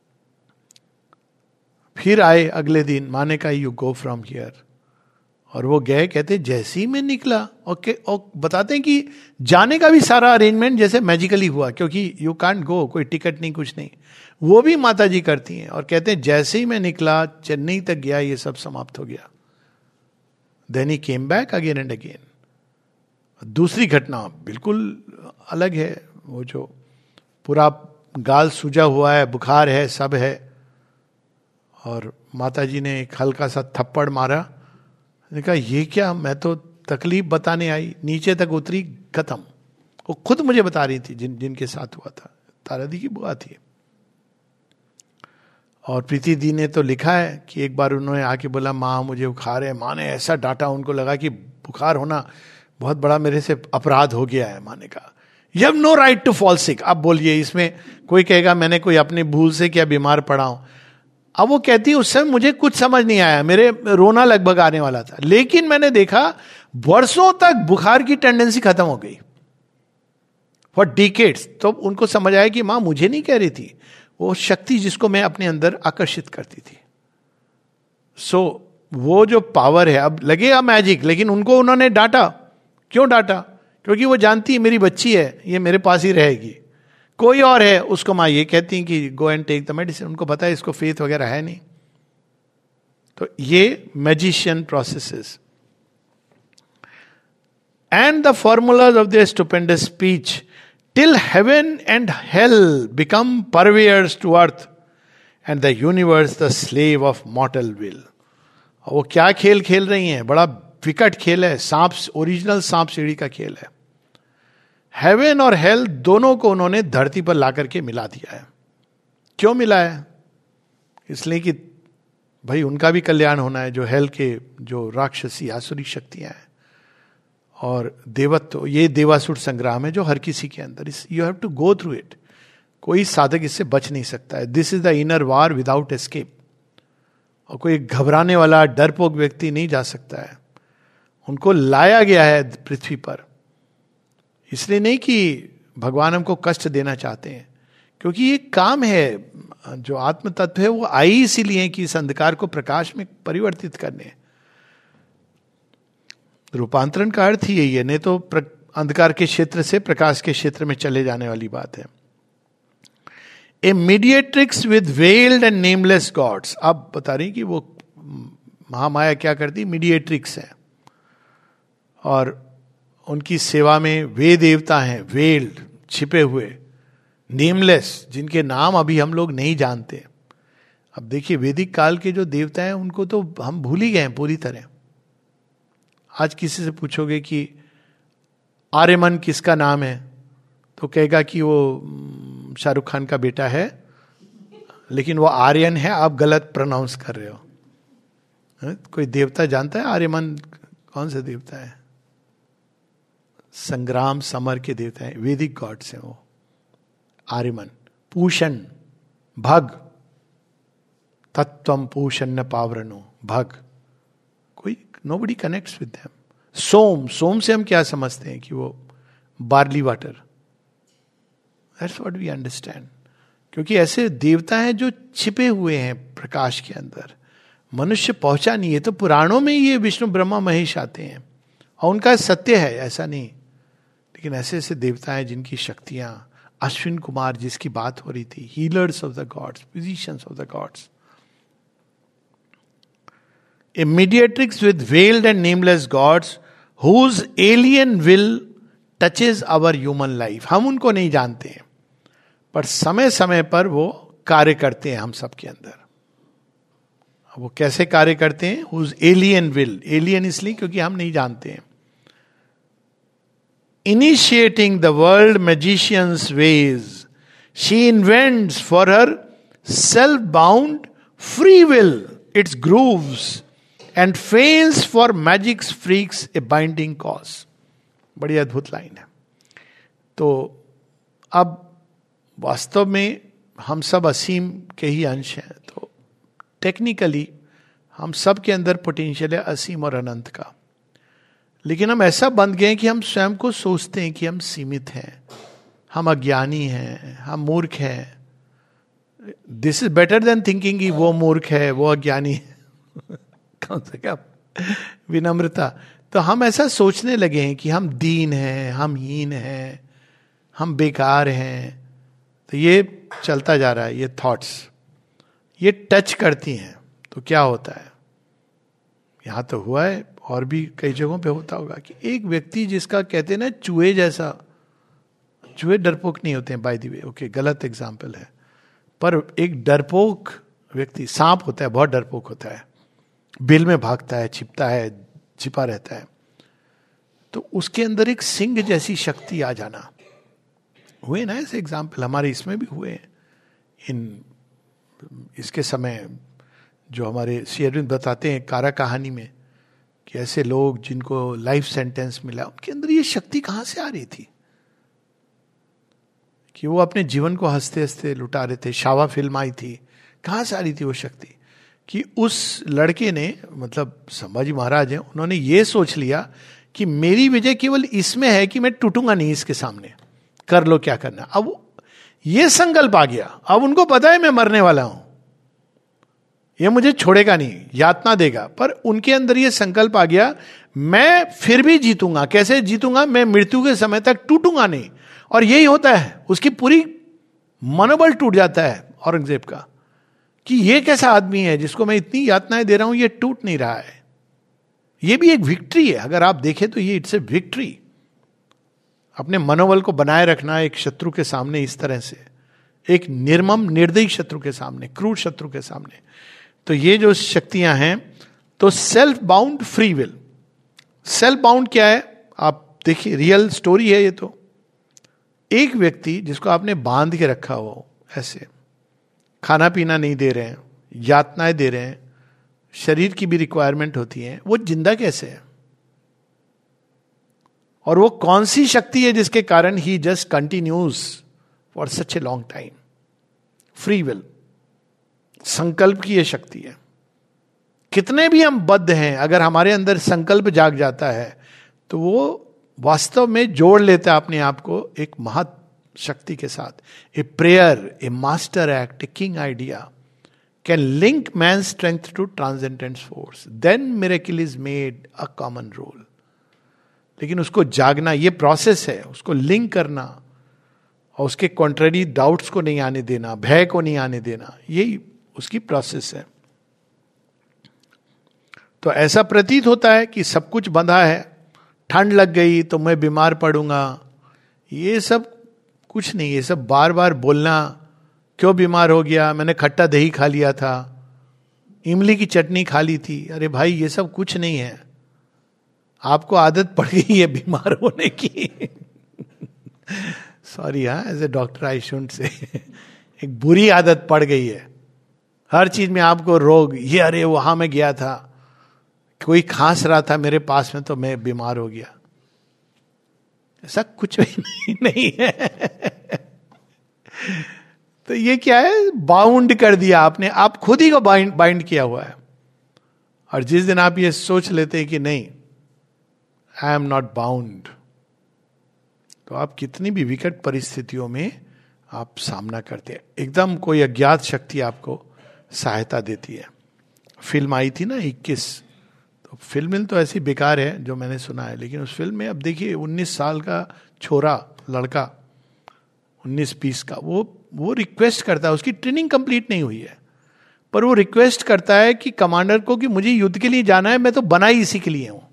Speaker 1: फिर आए अगले दिन, माँ ने कहा यू गो फ्रॉम हियर, और वो गए। कहते जैसे ही मैं निकला, और बताते हैं कि जाने का भी सारा अरेंजमेंट जैसे मैजिकली हुआ, क्योंकि यू कांट गो, कोई टिकट नहीं, कुछ नहीं। वो भी माता जी करती हैं और कहते हैं जैसे ही मैं निकला, चेन्नई तक गया, ये सब समाप्त हो गया. Then he came back again and again. दूसरी घटना बिल्कुल अलग है. वो जो पूरा गाल सूजा हुआ है, बुखार है, सब है, और माता जी ने एक हल्का सा थप्पड़ मारा. ने कहा ये क्या, मैं तो तकलीफ बताने आई, नीचे तक उतरी, खत्म. वो खुद मुझे बता रही थी जिनके साथ हुआ था. तारा दी की बुआ थी. और प्रीति दी ने तो लिखा है कि एक बार उन्होंने आके बोला माँ मुझे बुखार है. माँ ने ऐसा डांटा, उनको लगा कि बुखार होना बहुत बड़ा मेरे से अपराध हो गया है. माँ ने कहा you have no right to fall sick. अब बोलिए, इसमें कोई कहेगा मैंने कोई अपनी भूल से क्या बीमार पड़ा हूं. अब वो कहती है उस समय मुझे कुछ समझ नहीं आया, मेरे रोना लगभग आने वाला था, लेकिन मैंने देखा वर्षों तक बुखार की टेंडेंसी खत्म हो गई, फॉर डिकेड्स. तो उनको समझ आया कि माँ मुझे नहीं कह रही थी, वो शक्ति जिसको मैं अपने अंदर आकर्षित करती थी. सो वो जो पावर है, अब लगेगा मैजिक, लेकिन उनको उन्होंने डांटा. क्यों डांटा? क्योंकि वो जानती है मेरी बच्ची है, ये मेरे पास ही रहेगी. कोई और है, उसको माँ ये कहती हैं कि go and take the medicine. उनको पता है इसको फेथ वगैरह है नहीं. तो ये magician processes. And the formulas of the stupendous speech till heaven and hell become purveyors to earth and the universe the slave of mortal will. वो क्या खेल खेल रही हैं, बड़ा विकट खेल है. सांप, ओरिजिनल सांप सीढ़ी का खेल है. हेवन और हेल दोनों को उन्होंने धरती पर ला करके मिला दिया है. क्यों मिला है? इसलिए कि भाई उनका भी कल्याण होना है, जो हेल के जो राक्षसी आसुरी शक्तियां हैं और देवत्व. ये देवासुर संग्राम है जो हर किसी के अंदर, you have to go through it. कोई साधक इससे बच नहीं सकता है. This is the inner war without escape. और कोई घबराने वाला डरपोक व्यक्ति नहीं जा सकता है. उनको लाया गया है पृथ्वी पर, इसलिए नहीं कि भगवान हमको कष्ट देना चाहते हैं, क्योंकि ये काम है. जो आत्म तत्व है वो आई इसीलिए कि इस अंधकार को प्रकाश में परिवर्तित करने. रूपांतरण का अर्थ ही यही है, नहीं तो अंधकार के क्षेत्र से प्रकाश के क्षेत्र में चले जाने वाली बात है. A mediatrix with veiled and nameless gods. अब बता रही कि वो महामाया क्या करती, मीडिएट्रिक्स है, और उनकी सेवा में वे देवता हैं वेल्ड, छिपे हुए, नेमलेस, जिनके नाम अभी हम लोग नहीं जानते. अब देखिए वैदिक काल के जो देवता हैं उनको तो हम भूल ही गए हैं पूरी तरह. आज किसी से पूछोगे कि आर्यमन किसका नाम है, तो कहेगा कि वो शाहरुख खान का बेटा है, लेकिन वो आर्यन है, आप गलत प्रोनाउंस कर रहे हो. कोई देवता जानता है आर्यमन कौन सा देवता है? संग्राम समर के देवता है, वैदिक गॉड्स हैं वो. आर्यमन, पूषण, भग, तत्वम पूषण पावरणो, भग. कोई nobody connects with them. सोम, सोम से हम क्या समझते हैं कि वो barley water. That's what we understand. क्योंकि ऐसे देवता हैं जो छिपे हुए हैं प्रकाश के अंदर, मनुष्य पहुंचा नहीं है. तो पुराणों में ये विष्णु ब्रह्मा महेश आते हैं और उनका सत्य है, ऐसा नहीं. लेकिन ऐसे ऐसे देवता हैं जिनकी शक्तियां, अश्विन कुमार जिसकी बात हो रही थी, healers of the gods, physicians of the gods. A mediatrix with veiled and nameless gods whose alien will touches our human life. हम उनको नहीं जानते हैं, पर समय समय पर वो कार्य करते हैं हम सबके अंदर. वो कैसे कार्य करते हैं? whose alien will, alien इसलिए क्योंकि हम नहीं जानते हैं. Initiating the world magician's ways, she invents for her self-bound free will its grooves and feigns for magic's freaks a binding cause. बड़ी अद्भुत लाइन है. तो अब वास्तव में हम सब असीम के ही अंश हैं, तो टेक्निकली हम सब के अंदर पोटेंशियल है असीम और अनंत का. लेकिन हम ऐसा बन गए कि हम स्वयं को सोचते हैं कि हम सीमित हैं, हम अज्ञानी हैं, हम मूर्ख हैं. This is better than thinking कि वो मूर्ख है, वो अज्ञानी है. कौन सा क्या विनम्रता. तो हम ऐसा सोचने लगे हैं कि हम दीन हैं, हम हीन हैं, हम बेकार हैं. तो ये चलता जा रहा है, ये थॉट्स ये टच करती हैं तो क्या होता है। यहां तो हुआ है, और भी कई जगहों पे होता होगा कि एक व्यक्ति जिसका कहते हैं ना चूहे जैसा, चूहे डरपोक नहीं होते हैं बाय द वे, ओके गलत एग्जाम्पल है, पर एक डरपोक व्यक्ति, सांप होता है बहुत डरपोक होता है, बिल में भागता है, छिपता है, छिपा रहता है, तो उसके अंदर एक सिंह जैसी शक्ति आ जाना। हुए ना ऐसे एग्जाम्पल, हमारे इसमें भी हुए हैं। इसके समय जो हमारे श्री अरविंद बताते हैं कारा कहानी में कि ऐसे लोग जिनको लाइफ सेंटेंस मिला, उनके अंदर ये शक्ति कहां से आ रही थी कि वो अपने जीवन को हंसते हंसते लुटा रहे थे। शावा फिल्म आई थी, कहां से आ रही थी वो शक्ति कि उस लड़के ने, मतलब संभाजी महाराज हैं, उन्होंने ये सोच लिया कि मेरी विजय केवल इसमें है कि मैं टूटूंगा नहीं इसके सामने, कर लो क्या करना। अब ये संकल्प आ गया, अब उनको पता है मैं मरने वाला हूं, ये मुझे छोड़ेगा नहीं, यातना देगा, पर उनके अंदर ये संकल्प आ गया मैं फिर भी जीतूंगा। कैसे जीतूंगा? मैं मृत्यु के समय तक टूटूंगा नहीं। और यही होता है, उसकी पूरी मनोबल टूट जाता है औरंगजेब का कि ये कैसा आदमी है जिसको मैं इतनी यातनाएं दे रहा हूं, ये टूट नहीं रहा है। ये भी एक विक्ट्री है, अगर आप देखें तो ये इट्स ए विक्ट्री। अपने मनोबल को बनाए रखना एक शत्रु के सामने इस तरह से, एक निर्मम निर्दयी शत्रु के सामने, क्रूर शत्रु के सामने। तो ये जो शक्तियां हैं, तो self bound free will. Self bound क्या है? आप देखिए, रियल स्टोरी है ये। तो एक व्यक्ति जिसको आपने बांध के रखा हो, ऐसे खाना पीना नहीं दे रहे हैं, यातनाएं दे रहे हैं, शरीर की भी रिक्वायरमेंट होती है, वो जिंदा कैसे है? और वो कौन सी शक्ति है जिसके कारण ही just continues for such a long time? Free will, संकल्प की ये शक्ति है। कितने भी हम बद्ध हैं, अगर हमारे अंदर संकल्प जाग जाता है तो वो वास्तव में जोड़ लेता है अपने आप को एक महत शक्ति के साथ। A prayer, a master act, a king idea can link man strength to transcendent force, then miracle is made a common rule. लेकिन उसको जागना, ये प्रोसेस है, उसको लिंक करना और उसके कॉन्ट्ररी डाउट्स को नहीं आने देना, भय को नहीं आने देना, यही उसकी प्रोसेस है। तो ऐसा प्रतीत होता है कि सब कुछ बंधा है, ठंड लग गई तो मैं बीमार पड़ूंगा, ये सब कुछ नहीं। ये सब बार बार बोलना, क्यों बीमार हो गया, मैंने खट्टा दही खा लिया था, इमली की चटनी खा ली थी, अरे भाई ये सब कुछ नहीं है। आपको आदत पड़ गई है बीमार होने की। सॉरी, हाँ, as a doctor I shouldn't say, एक बुरी आदत पड़ गई है। हर चीज में आपको रोग, ये अरे वहां मैं गया था, कोई खांस रहा था मेरे पास में तो मैं बीमार हो गया। ऐसा कुछ भी नहीं है। तो ये क्या है? बाउंड कर दिया आपने, आप खुद ही को बाइंड किया हुआ है। और जिस दिन आप ये सोच लेते हैं कि नहीं, आई एम नॉट बाउंड, तो आप कितनी भी विकट परिस्थितियों में आप सामना करते हैं। एकदम कोई अज्ञात शक्ति आपको सहायता देती है। फिल्म आई थी ना 21, तो फिल्म तो ऐसी बेकार है जो मैंने सुना है, लेकिन उस फिल्म में अब देखिए 19 साल का छोरा, लड़का 19-20 का, वो रिक्वेस्ट करता है, उसकी ट्रेनिंग कंप्लीट नहीं हुई है, पर वो रिक्वेस्ट करता है कि कमांडर को कि मुझे युद्ध के लिए जाना है, मैं तो बना ही इसी के लिए हूं।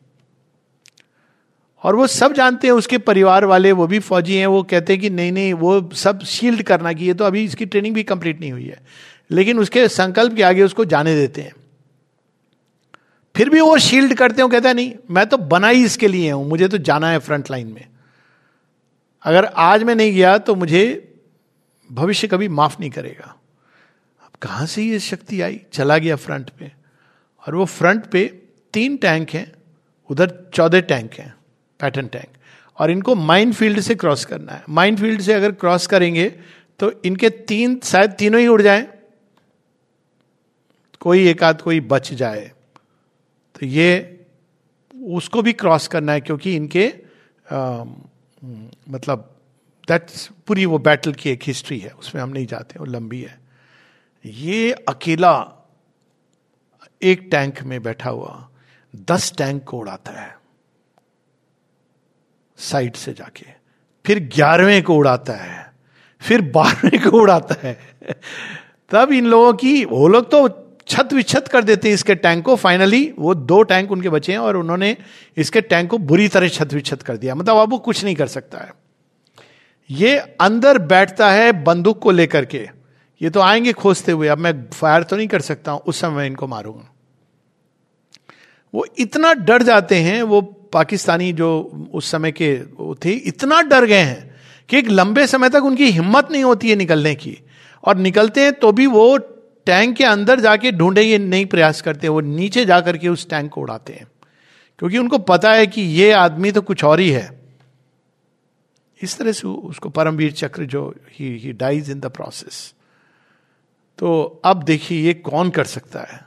Speaker 1: और वो सब जानते हैं, उसके परिवार वाले, वो भी फौजी हैं, वो कहते हैं कि नहीं नहीं, वो सब शील्ड करना कि ये तो अभी इसकी ट्रेनिंग भी कंप्लीट नहीं हुई है, लेकिन उसके संकल्प के आगे उसको जाने देते हैं। फिर भी वो शील्ड करते हैं, कहता है नहीं, मैं तो बना ही इसके लिए हूं, मुझे तो जाना है फ्रंट लाइन में, अगर आज मैं नहीं गया तो मुझे भविष्य कभी माफ नहीं करेगा। अब कहां से ये शक्ति आई? चला गया फ्रंट पे, और वो फ्रंट पे 3 टैंक हैं, उधर 14 टैंक हैं, पैटर्न टैंक, और इनको माइन फील्ड से क्रॉस करना है। माइन फील्ड से अगर क्रॉस करेंगे तो इनके 3 शायद तीनों ही उड़ जाए, कोई एक आध कोई बच जाए, तो ये उसको भी क्रॉस करना है, क्योंकि इनके मतलब दैट्स पूरी वो बैटल की एक हिस्ट्री है, उसमें हम नहीं जाते, वो लंबी है। ये अकेला एक टैंक में बैठा हुआ 10 टैंक को उड़ाता है साइड से जाके, फिर 11वें को उड़ाता है, फिर 12वें को उड़ाता है। तब इन लोगों की, वो लोग तो छत विच्छत कर देते हैं इसके टैंक को। फाइनली वो 2 टैंक उनके बचे हैं और उन्होंने इसके टैंक को बुरी तरह छत विच्छत कर दिया। मतलब अब वो कुछ नहीं कर सकता है। ये अंदर बैठता है बंदूक को लेकर के, ये तो आएंगे खोजते हुए, अब मैं फायर तो नहीं कर सकता हूं, उस समय मैं इनको मारूंगा। वो इतना डर जाते हैं, वो पाकिस्तानी जो उस समय के वो थे, इतना डर गए हैं कि एक लंबे समय तक उनकी हिम्मत नहीं होती है निकलने की। और निकलते हैं तो भी वो टैंक के अंदर जाके ढूंढे ये नहीं प्रयास करते, वो नीचे जाकर के उस टैंक को उड़ाते हैं, क्योंकि उनको पता है कि ये आदमी तो कुछ और ही है। इस तरह से उसको परमवीर चक्र जो ही डाइज इन द प्रोसेस। तो अब देखिए ये कौन कर सकता है।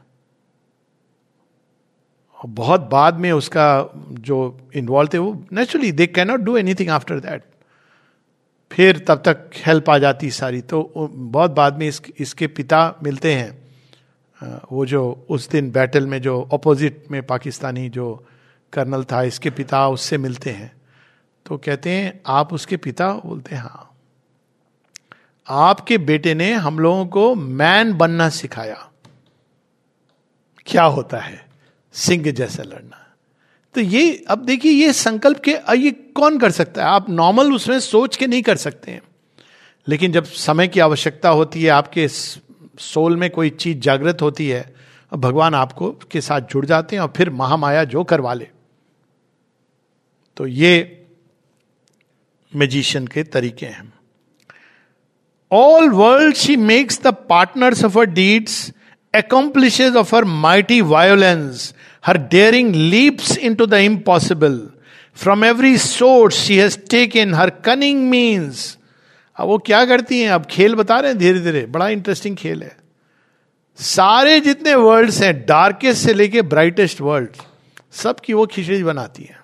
Speaker 1: और बहुत बाद में उसका जो इन्वॉल्व थे, वो naturally they can not do anything after that. फिर तब तक हेल्प आ जाती सारी। तो बहुत बाद में इसके पिता मिलते हैं, वो जो उस दिन बैटल में जो अपोजिट में पाकिस्तानी जो कर्नल था, इसके पिता उससे मिलते हैं। तो कहते हैं आप उसके पिता? बोलते हैं हाँ। आपके बेटे ने हम लोगों को मैन बनना सिखाया, क्या होता है सिंह जैसा लड़ना। तो ये अब देखिए ये संकल्प के ये कौन कर सकता है? आप नॉर्मल उसमें सोच के नहीं कर सकते हैं, लेकिन जब समय की आवश्यकता होती है, आपके सोल में कोई चीज जागृत होती है, भगवान आपको के साथ जुड़ जाते हैं और फिर महामाया जो करवा ले। तो ये मैजिशियन के तरीके हैं। All world she makes the partners of her deeds, accomplishes of her mighty violence, her daring leaps into the impossible. From every source she has taken her cunning means. अब वो क्या करती हैं? अब खेल बता रहे हैं धीरे धीरे, बड़ा इंटरेस्टिंग खेल है। सारे जितने वर्ल्ड्स हैं, डार्केस्ट से लेके ब्राइटेस्ट वर्ल्ड, सब की वो खिचड़ी बनाती है।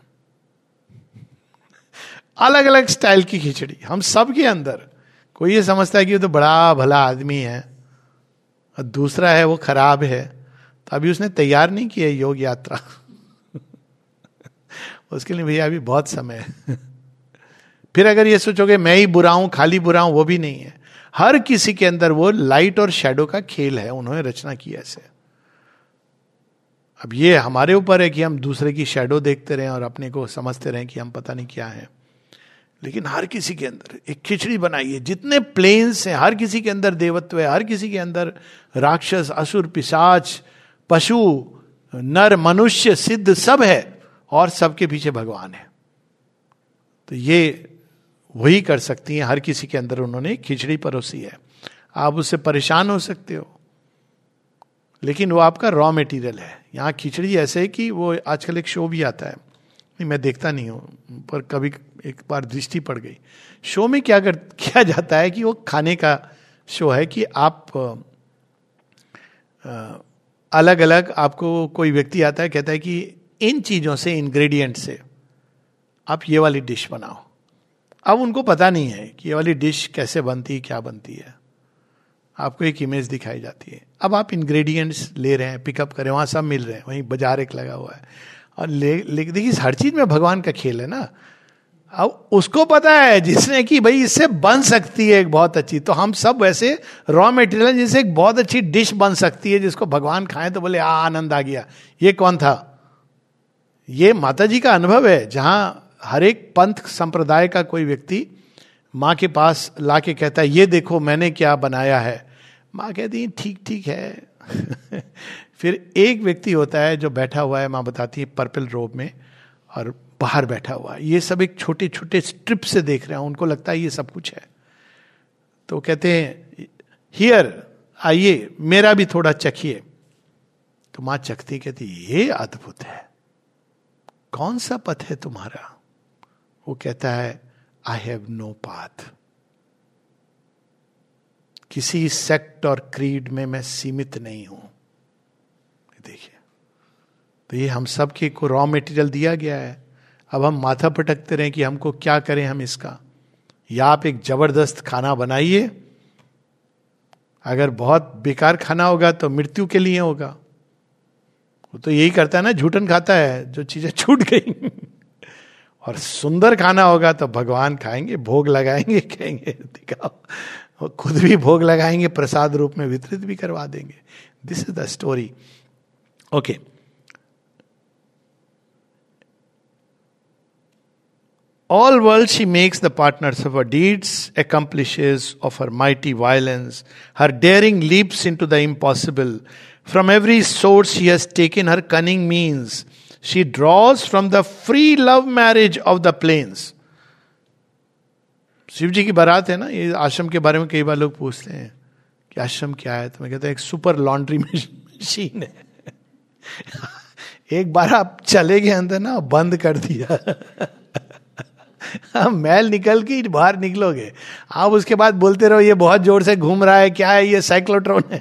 Speaker 1: अलग अलग स्टाइल की खिचड़ी हम सब के अंदर। कोई ये समझता है कि वो तो बड़ा भला आदमी है और दूसरा है वो खराब है, तो अभी उसने तैयार नहीं किया योग यात्रा उसके लिए भैया अभी बहुत समय है। फिर अगर ये सोचोगे मैं ही बुरा हूं, खाली बुरा हूं, वो भी नहीं है। हर किसी के अंदर वो लाइट और शैडो का खेल है, उन्होंने रचना की ऐसे। अब ये हमारे ऊपर है कि हम दूसरे की शैडो देखते रहें और अपने को समझते रहें कि हम पता नहीं क्या है। लेकिन हर किसी के अंदर एक खिचड़ी बनाई है। जितने प्लेन्स हैं, हर किसी के अंदर देवत्व है, हर किसी के अंदर राक्षस, असुर, पिशाच, पशु, नर, मनुष्य, सिद्ध सब है, और सबके पीछे भगवान है। तो ये वही कर सकती हैं। हर किसी के अंदर उन्होंने खिचड़ी परोसी है। आप उससे परेशान हो सकते हो, लेकिन वो आपका रॉ मटेरियल है। यहाँ खिचड़ी ऐसे है कि वो आजकल एक शो भी आता है, नहीं मैं देखता नहीं हूँ, पर कभी एक बार दृष्टि पड़ गई। शो में क्या किया जाता है कि वो खाने का शो है कि आप अलग अलग, आपको कोई व्यक्ति आता है, कहता है कि इन चीजों से, इंग्रेडिएंट से आप ये वाली डिश बनाओ। अब उनको पता नहीं है कि ये वाली डिश कैसे बनती है, क्या बनती है। आपको एक इमेज दिखाई जाती है। अब आप इंग्रेडिएंट्स ले रहे हैं, पिकअप करें, वहां सब मिल रहे हैं, वहीं बाजार एक लगा हुआ है, और ले देखिए हर चीज में भगवान का खेल है ना। अब उसको पता है जिसने कि भाई इससे बन सकती है एक बहुत अच्छी, तो हम सब वैसे रॉ मटेरियल जिससे एक बहुत अच्छी डिश बन सकती है, जिसको भगवान खाएं तो बोले आनंद आ गया। ये कौन था? ये माता जी का अनुभव है, जहां हर एक पंथ संप्रदाय का कोई व्यक्ति माँ के पास ला के कहता है ये देखो मैंने क्या बनाया है। माँ कहती है ठीक ठीक है फिर एक व्यक्ति होता है जो बैठा हुआ है, माँ बताती है पर्पल रोब में, और बाहर बैठा हुआ है। ये सब एक छोटे छोटे स्ट्रिप से देख रहे हैं, उनको लगता है ये सब कुछ है। तो कहते हैं हियर आइए, मेरा भी थोड़ा चखिए। तो माँ चखती, कहती ये अद्भुत है, कौन सा पथ है तुम्हारा? वो कहता है आई हैव नो पाथ। किसी सेक्ट और क्रीड में मैं सीमित नहीं हूं। देखिए, तो ये हम सब के को रॉ मटेरियल दिया गया है। अब हम माथा पटकते रहे कि हमको क्या करें हम इसका। या आप एक जबरदस्त खाना बनाइए, अगर बहुत बेकार खाना होगा तो मृत्यु के लिए होगा। वो तो यही करता है ना, झूठन खाता है जो चीजें छूट गई और सुंदर खाना होगा तो भगवान खाएंगे, भोग लगाएंगे, कहेंगे दिखाओ, और खुद भी भोग लगाएंगे, प्रसाद रूप में वितरित भी करवा देंगे. This is the story. Okay. All world she makes the partners of her deeds, accomplishes of her mighty violence. Her daring leaps into the impossible. From every source she has taken her cunning means. She draws from the free love marriage of the plains. Shiv ji की बारात है ना. ये आश्रम के बारे में कई बार लोग पूछते हैं कि आश्रम क्या है, तो मैं कहता हूं एक सुपर लॉन्ड्री मशीन है. एक बार आप चले गए अंदर ना, बंद कर दिया, मैल निकल के बाहर निकलोगे. आप उसके बाद बोलते रहो ये बहुत जोर से घूम रहा है, क्या है ये, साइक्लोट्रॉन है.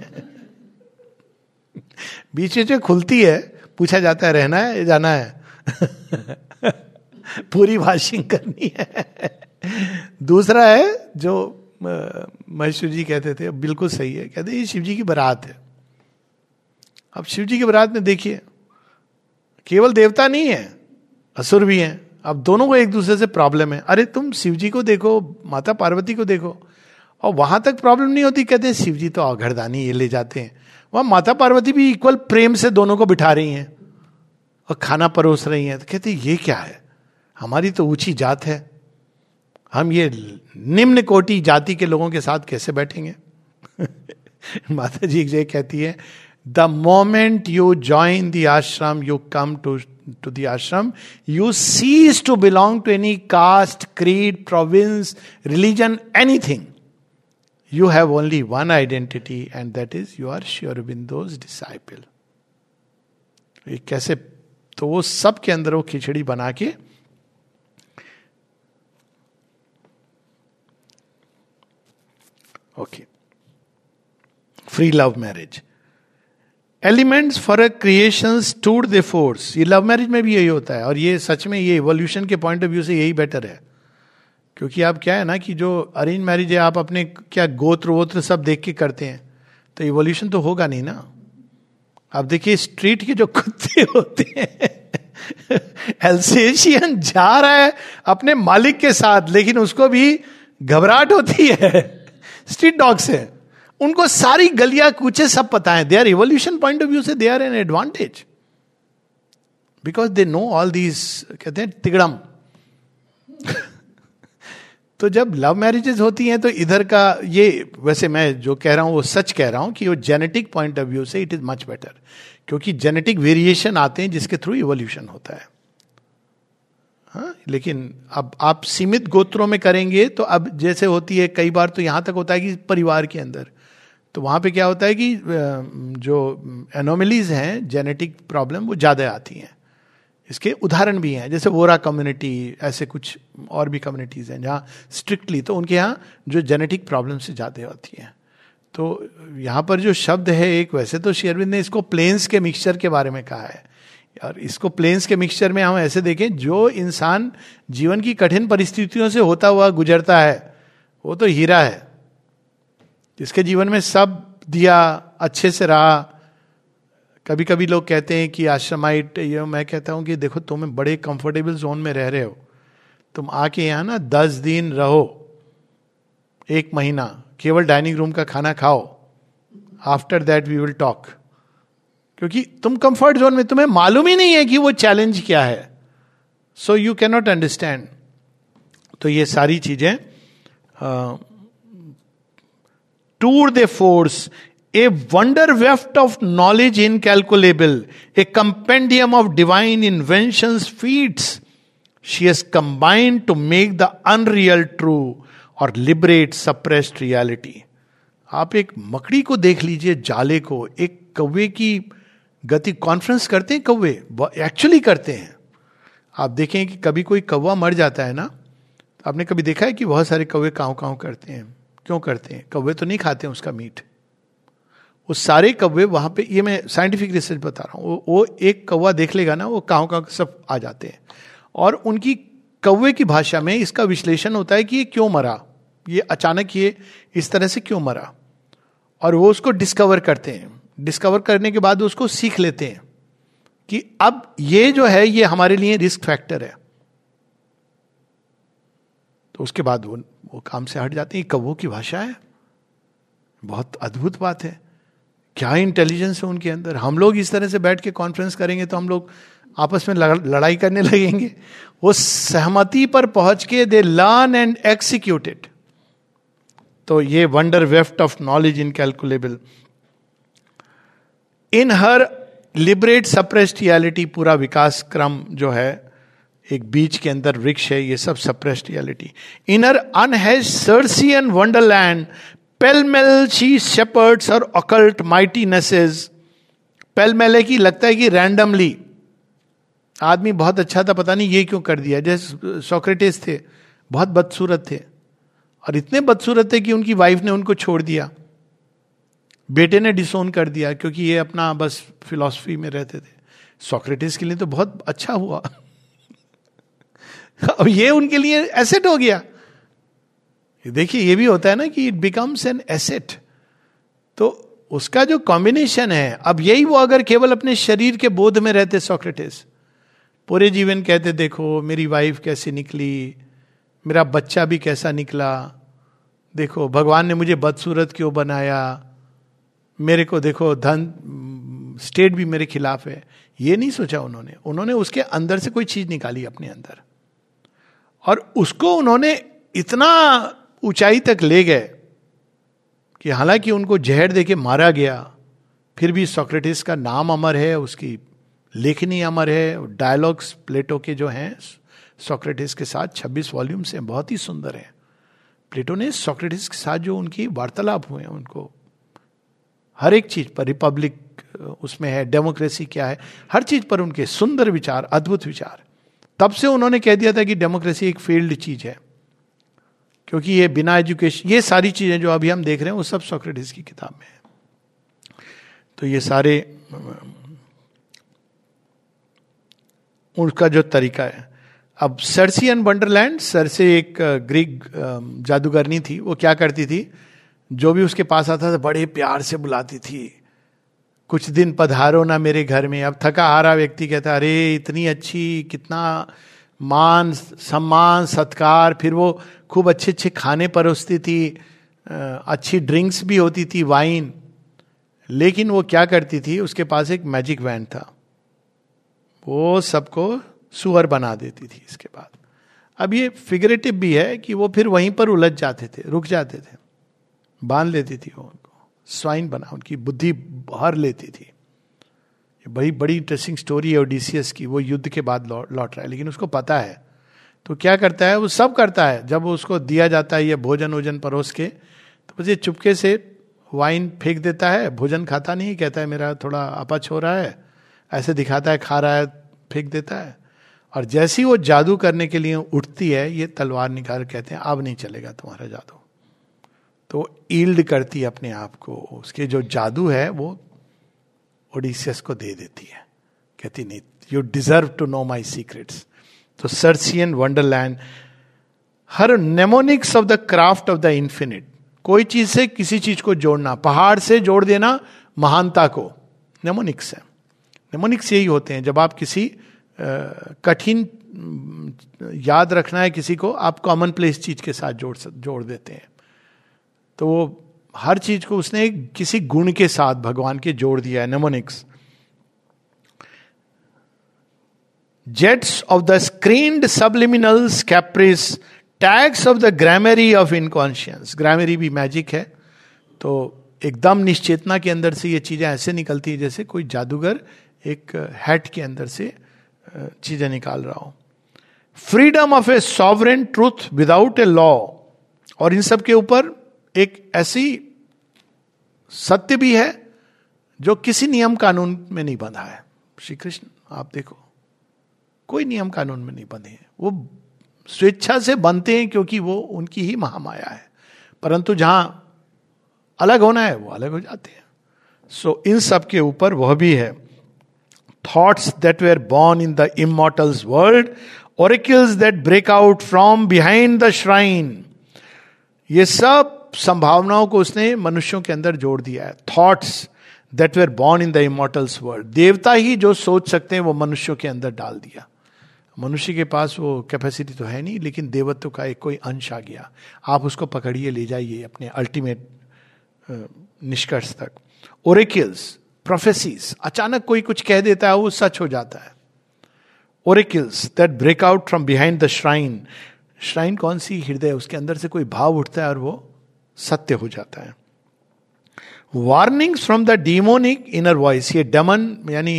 Speaker 1: बीच में खुलती है, पूछा जाता है रहना है, जाना है, पूरी वॉशिंग करनी है. दूसरा है जो महेश्वर जी कहते थे, बिल्कुल सही है, कहते ये शिव जी की बारात है. अब शिव जी की बारात में देखिए, केवल देवता नहीं है, असुर भी हैं. अब दोनों को एक दूसरे से प्रॉब्लम है. अरे तुम शिव जी को देखो, माता पार्वती को देखो, और वहां तक प्रॉब्लम नहीं होती. कहते हैं शिव जी तो अघरदानी ये ले जाते हैं. वहां माता पार्वती भी इक्वल प्रेम से दोनों को बिठा रही हैं और खाना परोस रही हैं. तो कहते हैं ये क्या है, हमारी तो ऊंची जात है, हम ये निम्न कोटि जाति के लोगों के साथ कैसे बैठेंगे. माता जी एक कहती है, the moment you join the ashram, you come to the ashram, you cease to belong to any caste, creed, province, religion, anything. You have only one identity, and that is you are Sri Aurobindo's disciple. ये कैसे, तो वो सब के अंदर वो खिचड़ी बना के okay. Free love marriage. Elements for a creation tour de force. ये लव मैरिज में भी यही होता है, और ये सच में ये इवोल्यूशन के पॉइंट ऑफ व्यू से यही बेटर है. क्योंकि आप क्या है ना कि जो अरेंज मैरिज है, आप अपने क्या गोत्र वोत्र सब देख के करते हैं, तो इवोल्यूशन तो होगा नहीं ना. आप देखिए स्ट्रीट के जो कुत्ते होते हैं, एल्सेशियन जा रहा है अपने मालिक के साथ, लेकिन उसको भी घबराहट होती है स्ट्रीट डॉग से. उनको सारी गलियां कूचे सब पता है. They are evolution point of view से they are an advantage, because they know all these, कहते हैं तिगड़म. तो जब लव मैरिजेस होती हैं तो इधर का ये, वैसे मैं जो कह रहा हूं वो सच कह रहा हूं कि वो जेनेटिक पॉइंट ऑफ व्यू से इट इज मच बेटर, क्योंकि जेनेटिक वेरिएशन आते हैं जिसके थ्रू इवोल्यूशन होता है. हाँ, लेकिन अब आप सीमित गोत्रों में करेंगे तो अब जैसे होती है कई बार तो यहां तक होता है कि परिवार के अंदर, तो वहां पे क्या होता है कि जो एनोमलीज हैं, जेनेटिक प्रॉब्लम, वो ज्यादा आती हैं. इसके उदाहरण भी हैं, जैसे वोरा कम्युनिटी, ऐसे कुछ और भी कम्युनिटीज हैं जहाँ स्ट्रिक्टली तो उनके यहाँ जो जेनेटिक प्रॉब्लम से ज्यादा होती हैं. तो यहाँ पर जो शब्द है एक, वैसे तो श्री अरविंद ने इसको प्लेन्स के मिक्सचर के बारे में कहा है, और इसको प्लेन्स के मिक्सचर में हम ऐसे देखें, जो इंसान जीवन की कठिन परिस्थितियों से होता हुआ गुजरता है वो तो हीरा है, जिसके जीवन में सब दिया, अच्छे से रहा. कभी कभी लोग कहते हैं कि आश्रमाइट, ये मैं कहता हूं कि देखो तुम बड़े कंफर्टेबल जोन में रह रहे हो, तुम आके यहाँ ना 10 दिन रहो, 1 महीना केवल डाइनिंग रूम का खाना खाओ, after that we will talk. क्योंकि तुम कंफर्ट जोन में, तुम्हें मालूम ही नहीं है कि वो चैलेंज क्या है, so you can not understand. तो ये सारी चीजें tour de force, a wonder weft of knowledge incalculable, a compendium of divine inventions feats. She has combined to make the unreal true or liberate suppressed reality. आप एक मकड़ी को देख लीजिए, जाले को, एक कौवे की गति. कॉन्फ्रेंस करते हैं कौवे, एक्चुअली करते हैं. आप देखें कि कभी कोई कौवा मर जाता है ना, आपने कभी देखा है कि बहुत सारे कौवे काँव काँव करते हैं. क्यों करते हैं? कौवे तो नहीं खाते हैं उसका मीट. वो सारे कौवे वहां पे, ये मैं साइंटिफिक रिसर्च बता रहा हूँ, वो एक कौवा देख लेगा ना, वो काँव काँव सब आ जाते हैं. और उनकी कौवे की भाषा में इसका विश्लेषण होता है कि ये क्यों मरा, ये अचानक ये इस तरह से क्यों मरा. और वो उसको डिस्कवर करते हैं. डिस्कवर करने के बाद उसको सीख लेते हैं कि अब ये जो है ये हमारे लिए रिस्क फैक्टर है. तो उसके बाद वो काम से हट जाते हैं। कौवों की भाषा है, बहुत अद्भुत बात है, क्या इंटेलिजेंस है उनके अंदर। हम लोग इस तरह से बैठ के कॉन्फ्रेंस करेंगे तो हम लोग आपस में लड़ाई करने लगेंगे। वो सहमति पर पहुंच के they learn and execute it. तो ये wonder weft of knowledge incalculable in her liberate suppressed reality. पूरा विकास क्रम जो है एक बीज के अंदर वृक्ष है, ये सब suppressed reality. Inner unhedged Circean wonderland pellmell she shepherds और ऑकल्ट माइटीनेसेस। पेलमेल है कि लगता है कि रैंडमली आदमी बहुत अच्छा था, पता नहीं ये क्यों कर दिया। जैसे सोक्रेटिस थे, बहुत बदसूरत थे, और इतने बदसूरत थे कि उनकी वाइफ ने उनको छोड़ दिया, बेटे ने डिसोन कर दिया, क्योंकि ये अपना बस फिलॉसफी में रहते थे। सोक्रेटिस के लिए तो बहुत अच्छा हुआ अब ये उनके लिए एसेट हो गया। देखिए ये भी होता है ना कि इट बिकम्स एन एसेट। तो उसका जो कॉम्बिनेशन है, अब यही वो अगर केवल अपने शरीर के बोध में रहते सोक्रेटिस, पूरे जीवन कहते देखो मेरी वाइफ कैसी निकली, मेरा बच्चा भी कैसा निकला, देखो भगवान ने मुझे बदसूरत क्यों बनाया, मेरे को देखो धन स्टेट भी मेरे खिलाफ है, ये नहीं सोचा उन्होंने उसके अंदर से कोई चीज निकाली अपने अंदर, और उसको उन्होंने इतना ऊंचाई तक ले गए कि हालांकि उनको जहर देके मारा गया, फिर भी सोक्रेटिस का नाम अमर है, उसकी लेखनी अमर है। डायलॉग्स प्लेटो के जो हैं सोक्रेटिस के साथ 26 वॉल्यूम्स हैं, बहुत ही सुंदर है। प्लेटो ने सोक्रेटिस के साथ जो उनकी वार्तालाप हुए हैं, उनको हर एक चीज पर, रिपब्लिक उसमें है, डेमोक्रेसी क्या है, हर चीज पर उनके सुंदर विचार, अद्भुत विचार। तब से उन्होंने कह दिया था कि डेमोक्रेसी एक फेल्ड चीज है, क्योंकि ये बिना एजुकेशन, ये सारी चीजें जो अभी हम देख रहे हैं वो सब सोक्रेटिस की किताब में है। तो ये सारे उनका जो तरीका है। अब सर्सियन वंडरलैंड, सरसे एक ग्रीक जादूगरनी थी। वो क्या करती थी, जो भी उसके पास आता था बड़े प्यार से बुलाती थी, कुछ दिन पधारो ना मेरे घर में। अब थका हारा व्यक्ति कहता अरे इतनी अच्छी, कितना मान सम्मान सत्कार, फिर वो खूब अच्छे अच्छे खाने परोसती थी, अच्छी ड्रिंक्स भी होती थी, वाइन। लेकिन वो क्या करती थी, उसके पास एक मैजिक वैंड था, वो सबको सुअर बना देती थी। इसके बाद अब ये फिगरेटिव भी है कि वो फिर वहीं पर उलझ जाते थे, रुक जाते थे, बांध लेती थी वो उनको, स्वाइन बना, उनकी बुद्धि भर लेती थी। ये बड़ी बड़ी इंटरेस्टिंग स्टोरी है ओडिसियस की। वो युद्ध के बाद लौट रहा है, लेकिन उसको पता है, तो क्या करता है, वो सब करता है। जब उसको दिया जाता है ये भोजन वोजन परोस के, तो बस ये चुपके से वाइन फेंक देता है, भोजन खाता नहीं, कहता है मेरा थोड़ा अपच हो रहा है, ऐसे दिखाता है खा रहा है, फेंक देता है। और जैसी वो जादू करने के लिए उठती है, ये तलवार निकाल, कहते हैं अब नहीं चलेगा तुम्हारा जादू। तो ईल्ड करती है अपने आप को, उसके जो जादू है वो ओडिसियस को दे देती है, कहती नहीं you deserve to know my secrets. तो Circean wonderland, her mnemonics of the craft of the infinite. कोई चीज से किसी चीज को जोड़ना, पहाड़ से जोड़ देना महानता को, नेमोनिक्स है। नेमोनिक्स यही होते हैं, जब आप किसी कठिन याद रखना है किसी को, आप कॉमन प्लेस चीज के साथ जोड़ देते हैं। तो वो हर चीज को उसने किसी गुण के साथ भगवान के जोड़ दिया है, mnemonics. Jets of the screened subliminals caprice, tags of the grammary of inconscience. Grammary भी मैजिक है, तो एकदम निश्चेतना के अंदर से ये चीजें ऐसे निकलती है जैसे कोई जादूगर एक हैट के अंदर से चीजें निकाल रहा हो। Freedom of a sovereign truth without a law, और इन सब के ऊपर एक ऐसी सत्य भी है जो किसी नियम कानून में नहीं बंधा है। श्री कृष्ण आप देखो, कोई नियम कानून में नहीं बंधे हैं, वो स्वेच्छा से बनते हैं क्योंकि वो उनकी ही महामाया है। परंतु जहां अलग होना है वो अलग हो जाते हैं। सो इन सब के ऊपर वह भी है। Thoughts that were born in the immortal's world, oracles that break out from behind the shrine. ये सब संभावनाओं को उसने मनुष्यों के अंदर जोड़ दिया है। Thoughts that were born in the immortal's world, देवता ही जो सोच सकते हैं वो मनुष्यों के अंदर डाल दिया। मनुष्य के पास वो कैपेसिटी तो है नहीं, लेकिन देवत्व का एक कोई अंश आ गया, आप उसको पकड़िए, ले जाइए अपने अल्टीमेट निष्कर्ष तक। ओरेकल्स, प्रोफेसीज, अचानक कोई कुछ कह देता है वो सच हो जाता है। Oracles that break out from behind the shrine, shrine कौन सी? हृदय, उसके अंदर से कोई भाव उठता है और वो सत्य हो जाता है। Warnings from the demonic inner voice, ये डेमन यानी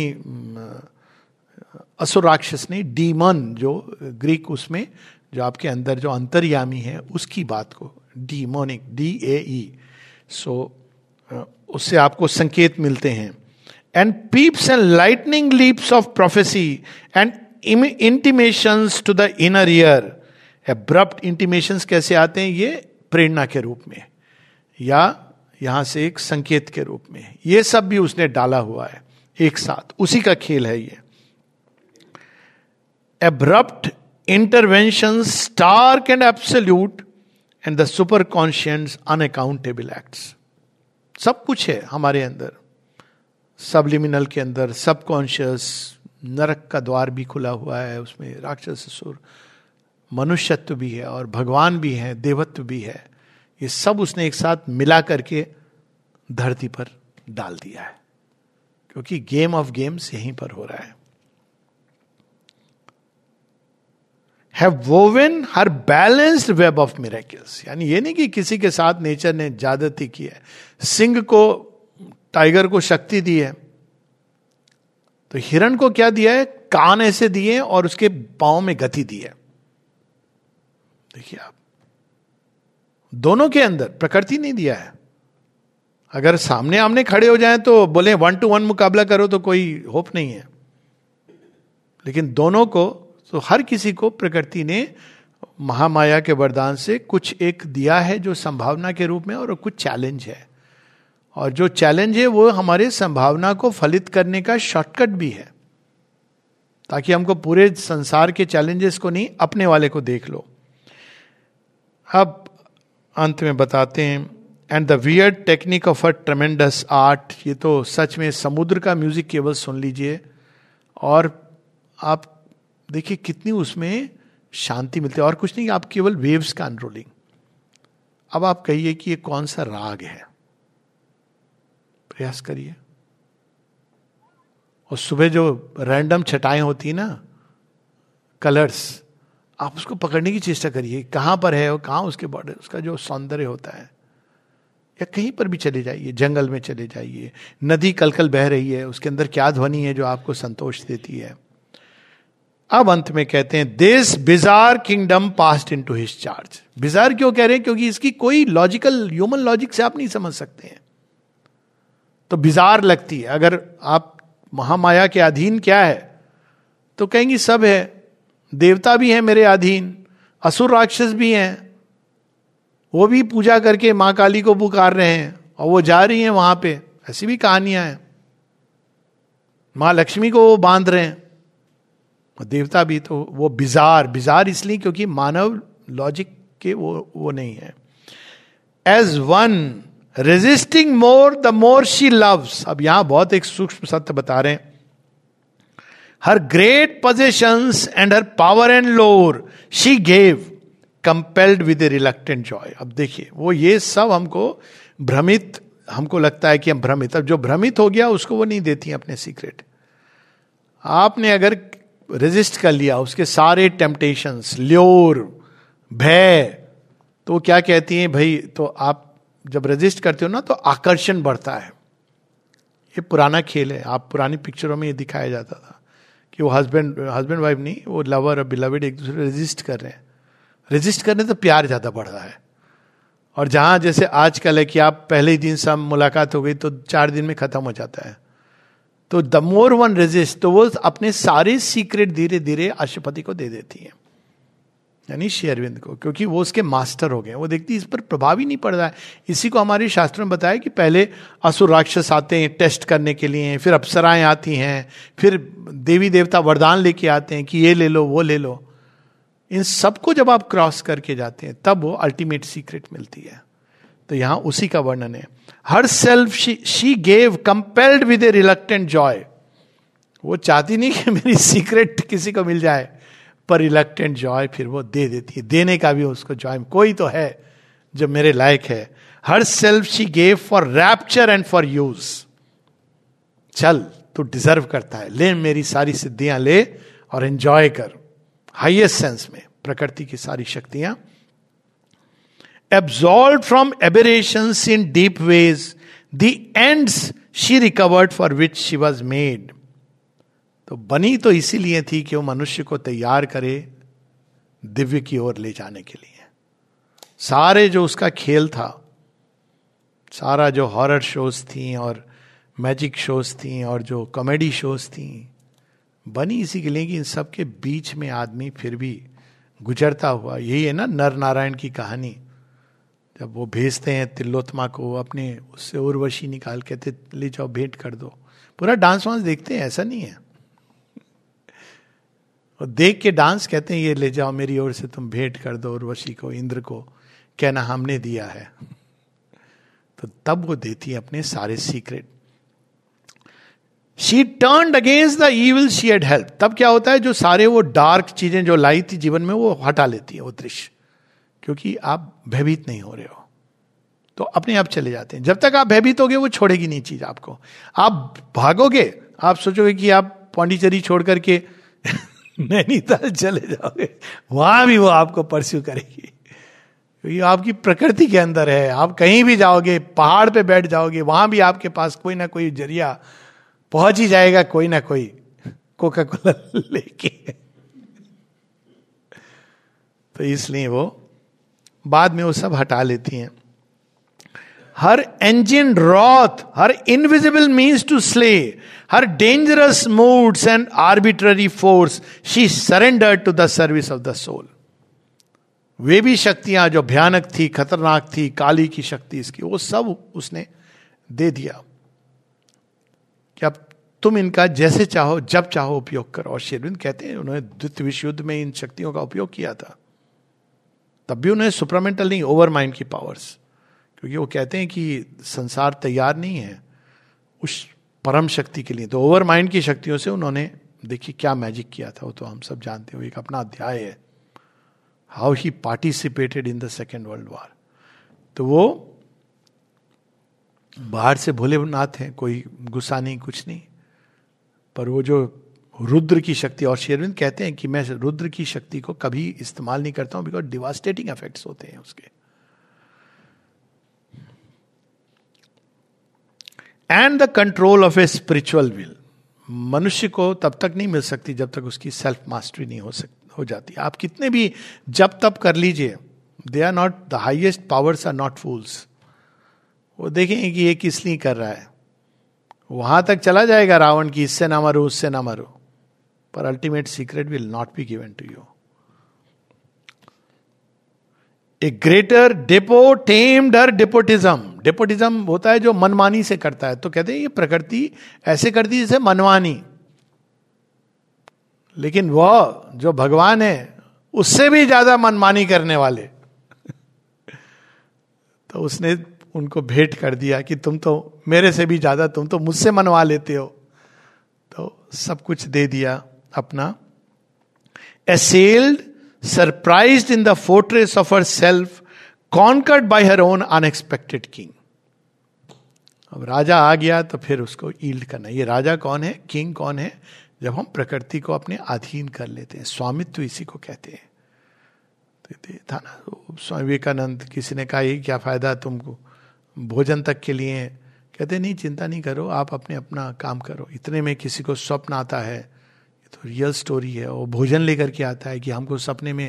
Speaker 1: असुर राक्षस नहीं, डीमन जो ग्रीक, उसमें जो आपके अंदर जो अंतर्यामी है उसकी बात को डीमोनिक, DAE, सो उससे आपको संकेत मिलते हैं। And peeps and lightning leaps of prophecy and intimations to the inner ear. Abrupt intimations कैसे आते हैं? ये प्रेरणा के रूप में या यहां से एक संकेत के रूप में, ये सब भी उसने डाला हुआ है एक साथ, उसी का खेल है ये। Abrupt intervention, stark and absolute, and the superconscious unaccountable acts. सब कुछ है हमारे अंदर, सबलिमिनल के अंदर, सबकॉन्शियस, नरक का द्वार भी खुला हुआ है, उसमें राक्षस असुर, मनुष्यत्व भी है और भगवान भी है, देवत्व भी है। ये सब उसने एक साथ मिला करके धरती पर डाल दिया है, क्योंकि गेम ऑफ गेम्स यहीं पर हो रहा है। Have woven her balanced web of miracles, यानी ये नहीं कि किसी के साथ नेचर ने ज्यादती की है। सिंह को, टाइगर को शक्ति दी है, तो हिरण को क्या दिया है? कान ऐसे दिए और उसके पांव में गति दी है। देखिए आप, दोनों के अंदर प्रकृति नहीं दिया है। अगर सामने आमने खड़े हो जाएं तो बोले 1 to 1 मुकाबला करो तो कोई होप नहीं है, लेकिन दोनों को, तो हर किसी को प्रकृति ने महामाया के वरदान से कुछ एक दिया है जो संभावना के रूप में, और कुछ चैलेंज है, और जो चैलेंज है वो हमारे संभावना को फलित करने का शॉर्टकट भी है, ताकि हमको पूरे संसार के चैलेंजेस को नहीं, अपने वाले को देख लो। अब अंत में बताते हैं, and the weird technique of a tremendous art. ये तो सच में समुद्र का म्यूजिक केवल सुन लीजिए और आप देखिए कितनी उसमें शांति मिलती है, और कुछ नहीं, आप केवल वेव्स का अनरोलिंग। अब आप कहिए कि ये कौन सा राग है, प्रयास करिए। और सुबह जो रैंडम छटाएं होती है ना, कलर्स, आप उसको पकड़ने की चेष्टा करिए, कहां पर है वो, कहां उसके बॉर्डर, उसका जो सौंदर्य होता है। या कहीं पर भी चले जाइए, जंगल में चले जाइए, नदी कलकल बह रही है, उसके अंदर क्या ध्वनि है जो आपको संतोष देती है। अब अंत में कहते हैं, this bizarre kingdom passed into his charge. Bizarre क्यों कह रहे हैं? क्योंकि इसकी कोई लॉजिकल, ह्यूमन लॉजिक से आप नहीं समझ सकते हैं, तो बिजार लगती है। अगर आप महामाया के अधीन क्या है तो कहेंगी सब है, देवता भी हैं मेरे अधीन, असुर राक्षस भी हैं, वो भी पूजा करके मां काली को पुकार रहे हैं और वो जा रही हैं वहां पे, ऐसी भी कहानियां हैं। मां लक्ष्मी को वो बांध रहे हैं, और देवता भी। तो वो बिजार इसलिए क्योंकि मानव लॉजिक के वो नहीं है। As one resisting more the more she loves. अब यहां बहुत एक सूक्ष्म सत्य बता रहे हैं। Her great possessions and her power and lore she gave compelled with a reluctant joy. अब देखिए, वो ये सब हमको भ्रमित, हमको लगता है कि हम भ्रमित, अब जो भ्रमित हो गया उसको वो नहीं देती अपने सीक्रेट। आपने अगर रेजिस्ट कर लिया उसके सारे टेम्पटेशंस, ल्योर, भय, तो वो क्या कहती हैं भाई, तो आप जब रेजिस्ट करते हो ना तो आकर्षण बढ़ता है। ये पुराना खेल है, आप पुरानी पिक्चरों में ये दिखाया जाता था कि वो हस्बैंड वाइफ नहीं, वो लवर और बिलवेड एक दूसरे रेजिस्ट कर रहे हैं। रेजिस्ट करने तो प्यार ज्यादा बढ़ रहा है। और जहां जैसे आजकल है कि आप पहले ही दिन सब मुलाकात हो गई तो 4 दिन में खत्म हो जाता है, तो द मोर वन रेजिस्ट, तो वो अपने सारे सीक्रेट धीरे धीरे अशुपति को दे देती है, यानी श्री अरविंद को, क्योंकि वो उसके मास्टर हो गए। वो देखती इस पर प्रभाव ही नहीं पड़ रहा है। इसी को हमारे शास्त्रों में बताया कि पहले असुर राक्षस आते हैं टेस्ट करने के लिए, फिर अप्सराएं आती हैं, फिर देवी देवता वरदान लेके आते हैं कि ये ले लो वो ले लो। इन सबको जब आप क्रॉस करके जाते हैं तब वो अल्टीमेट सीक्रेट मिलती है। तो यहां उसी का वर्णन है। Her self she gave compelled with a reluctant joy. वो चाहती नहीं कि मेरी सीक्रेट किसी को मिल जाए, पर रिलक्टेंट जॉय फिर वो दे देती है, देने का भी उसको जॉय, कोई तो है जो मेरे लायक है. Her self she gave for rapture and for use. चल तू डिजर्व करता है, ले मेरी सारी सिद्धियां ले और एंजॉय कर हाईएस्ट सेंस में प्रकृति की सारी शक्तियां. Absolve from aberrations in deep ways the ends she recovered for which she was made. तो बनी तो इसीलिए थी कि वो मनुष्य को तैयार करे दिव्य की ओर ले जाने के लिए. सारे जो उसका खेल था, सारा जो हॉरर शोज थी और मैजिक शोज थी और जो कॉमेडी शोज थी, बनी इसी के लिए कि इन सब के बीच में आदमी फिर भी गुजरता हुआ. यही है ना नर नारायण की कहानी. जब वो भेजते हैं तिलोत्तमा को, अपने उससे उर्वशी निकाल कहते ले जाओ भेंट कर दो. पूरा डांस वांस देखते हैं, ऐसा नहीं है. और देख के डांस कहते हैं ये ले जाओ मेरी ओर से तुम भेंट कर दो उर्वशी को, इंद्र को, कहना हमने दिया है. तो तब वो देती है अपने सारे secret. She turned against the evil she had help. तब क्या होता है, जो सारे वो डार्क चीजें जो लाई थी जीवन में वो हटा लेती है वो दृश्य, क्योंकि आप भयभीत नहीं हो रहे हो तो अपने आप चले जाते हैं. जब तक आप भयभीत होगे वो छोड़ेगी नहीं चीज आपको. आप भागोगे, आप सोचोगे कि आप पौंडीचेरी छोड़ करके नैनीताल चले जाओगे, वहां भी वो आपको परस्यू करेगी. ये आपकी प्रकृति के अंदर है. आप कहीं भी जाओगे, पहाड़ पे बैठ जाओगे, वहां भी आपके पास कोई ना कोई जरिया पहुंच ही जाएगा, कोई ना कोई कोका कोला लेके. तो इसलिए वो बाद में वो सब हटा लेती हैं. हर engine wrath, her invisible means to slay, her dangerous moods and arbitrary force, she surrendered to the service of the soul. वे भी शक्तियां जो भयानक थी, खतरनाक थी, काली की शक्ति इसकी, वो सब उसने दे दिया कि अब तुम इनका जैसे चाहो जब चाहो उपयोग करो. और श्री अरविंद कहते हैं उन्होंने द्वितीय विश्व युद्ध में इन शक्तियों का उपयोग किया था, तब भी उन्हें सुपरामेंटल नहीं, ओवर माइंड की पावर्स, क्योंकि वो कहते हैं कि संसार तैयार नहीं है उस परम शक्ति के लिए. तो ओवर माइंड की शक्तियों से उन्होंने देखिए क्या मैजिक किया था, वो तो हम सब जानते हो, एक अपना अध्याय है. How he participated in the second world war. तो वो बाहर से भोलेनाथ हैं, कोई गुस्सा नहीं, कुछ नहीं, पर वो जो रुद्र की शक्ति, और शेरविंद कहते हैं कि मैं रुद्र की शक्ति को कभी इस्तेमाल नहीं करता हूं बिकॉज डिवास्टेटिंग इफेक्ट्स होते हैं उसके. And the control of a spiritual will. मनुष्य को तब तक नहीं मिल सकती जब तक उसकी सेल्फ मास्टरी नहीं हो जाती. आप कितने भी जब तब कर लीजिए, they are not the highest powers, are not fools. वो देखेंगे कि ये किस लिए कर रहा है, वहां तक चला जाएगा रावण की इससे ना मारो उससे ना मारो, पर ultimate secret will not be given to you. A greater despot tamed her despotism. Despotism होता है जो मनमानी से करता है. तो कहते हैं ये प्रकृति ऐसे करती है जैसे मनमानी, लेकिन वह जो भगवान है उससे भी ज्यादा मनमानी करने वाले. तो उसने उनको भेंट कर दिया कि तुम तो मेरे से भी ज्यादा, तुम तो मुझसे मनवा लेते हो. तो सब कुछ दे दिया अपना. Assailed, surprised in the fortress of herself, conquered by her own unexpected king. अब राजा आ गया तो फिर उसको ईल्ड करना. ये राजा कौन है, किंग कौन है, जब हम प्रकृति को अपने अधीन कर लेते हैं. स्वामित्व इसी को कहते हैं. तो था ना स्वामी विवेकानंद, किसी ने कहा ये क्या फायदा तुमको भोजन तक के लिए, कहते नहीं चिंता नहीं करो, आप अपने अपना काम करो. इतने में किसी को स्वप्न आता है, ये तो रियल स्टोरी है, वो भोजन लेकर के आता है कि हमको सपने में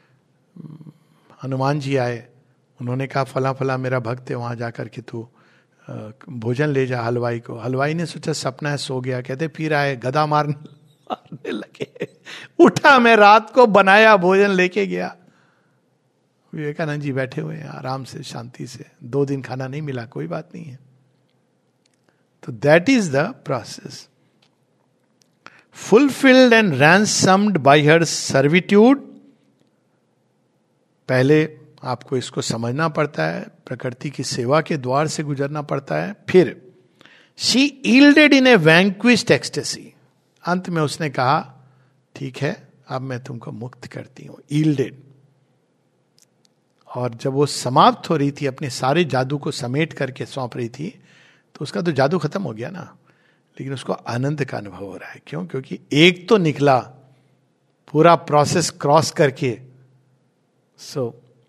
Speaker 1: हनुमान जी आए, उन्होंने कहा फला फला मेरा भक्त है, वहां जाकर के तू भोजन ले जा हलवाई को. हलवाई ने सोचा सपना है, सो गया. कहते फिर आए, गदा मारने लगे. उठा मैं रात को, बनाया भोजन लेके गया. विवेकानंद जी बैठे हुए हैं आराम से, शांति से. 2 दिन खाना नहीं मिला, कोई बात नहीं है. तो that is the process. Fulfilled and ransomed by her servitude. पहले आपको इसको समझना पड़ता है, प्रकृति की सेवा के द्वार से गुजरना पड़ता है. फिर she yielded in a vanquished ecstasy. अंत में उसने कहा ठीक है अब मैं तुमको मुक्त करती हूं, ईल्डेड। और जब वो समाप्त हो रही थी, अपने सारे जादू को समेट करके सौंप रही थी, तो उसका तो जादू खत्म हो गया ना, लेकिन उसको आनंद का अनुभव हो रहा है। क्यों? क्योंकि एक तो निकला पूरा प्रोसेस क्रॉस करके। So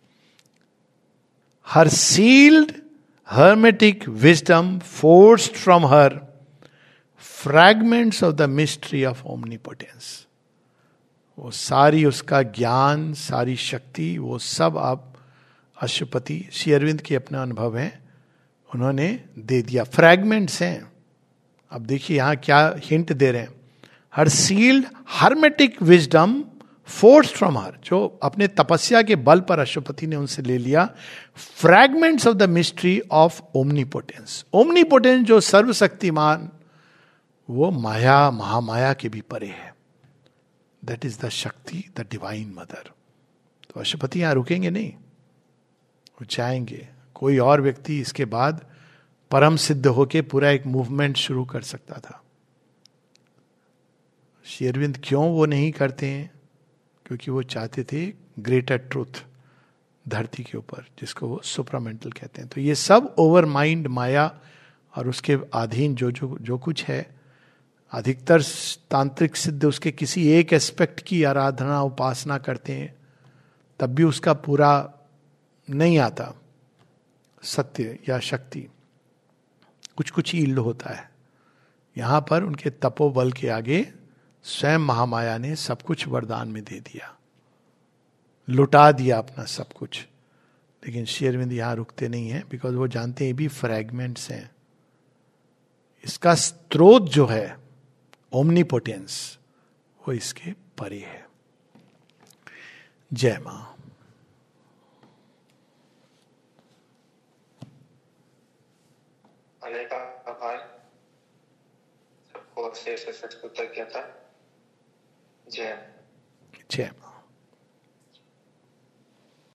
Speaker 1: her sealed hermetic wisdom forced from her fragments of the mystery of omnipotence. वो सारी उसका ज्ञान, सारी शक्ति, वो सब आप अशुपति श्री अरविंद के अपना अनुभव है, उन्होंने दे दिया। फ्रैगमेंट्स हैं। अब देखिए यहां क्या हिंट दे रहे हैं। Her sealed hermetic wisdom forced from her, जो अपने तपस्या के बल पर अशुपति ने उनसे ले लिया, fragments of the mystery of omnipotence. Omnipotence जो सर्वशक्तिमान, वो माया, महामाया के भी परे है। That is the shakti, the divine mother. तो अशुपति यहां रुकेंगे नहीं, वो चाहेंगे। कोई और व्यक्ति इसके बाद परम सिद्ध होके पूरा एक मूवमेंट शुरू कर सकता था। श्री अरविंद क्यों वो नहीं करते हैं? क्योंकि वो चाहते थे ग्रेटर ट्रूथ धरती के ऊपर, जिसको वो सुप्रामेंटल कहते हैं। तो ये सब ओवर माइंड, माया और उसके अधीन जो कुछ है, अधिकतर तांत्रिक सिद्ध उसके किसी एक एस्पेक्ट की आराधना उपासना करते हैं, तब भी उसका पूरा नहीं आता सत्य या शक्ति, कुछ कुछ ईल्ड होता है। यहां पर उनके तपोबल के आगे स्वयं महामाया ने सब कुछ वरदान में दे दिया, लुटा दिया अपना सब कुछ। लेकिन श्री अरविंद यहां रुकते नहीं है, बिकॉज वो जानते हैं ये भी फ्रैगमेंट्स हैं। इसका स्रोत जो है ओमनीपोटेंस, वो इसके परे है। जय मां।
Speaker 2: अनेक आभार, सबको अशेष कृतज्ञता। जय
Speaker 1: जय मां।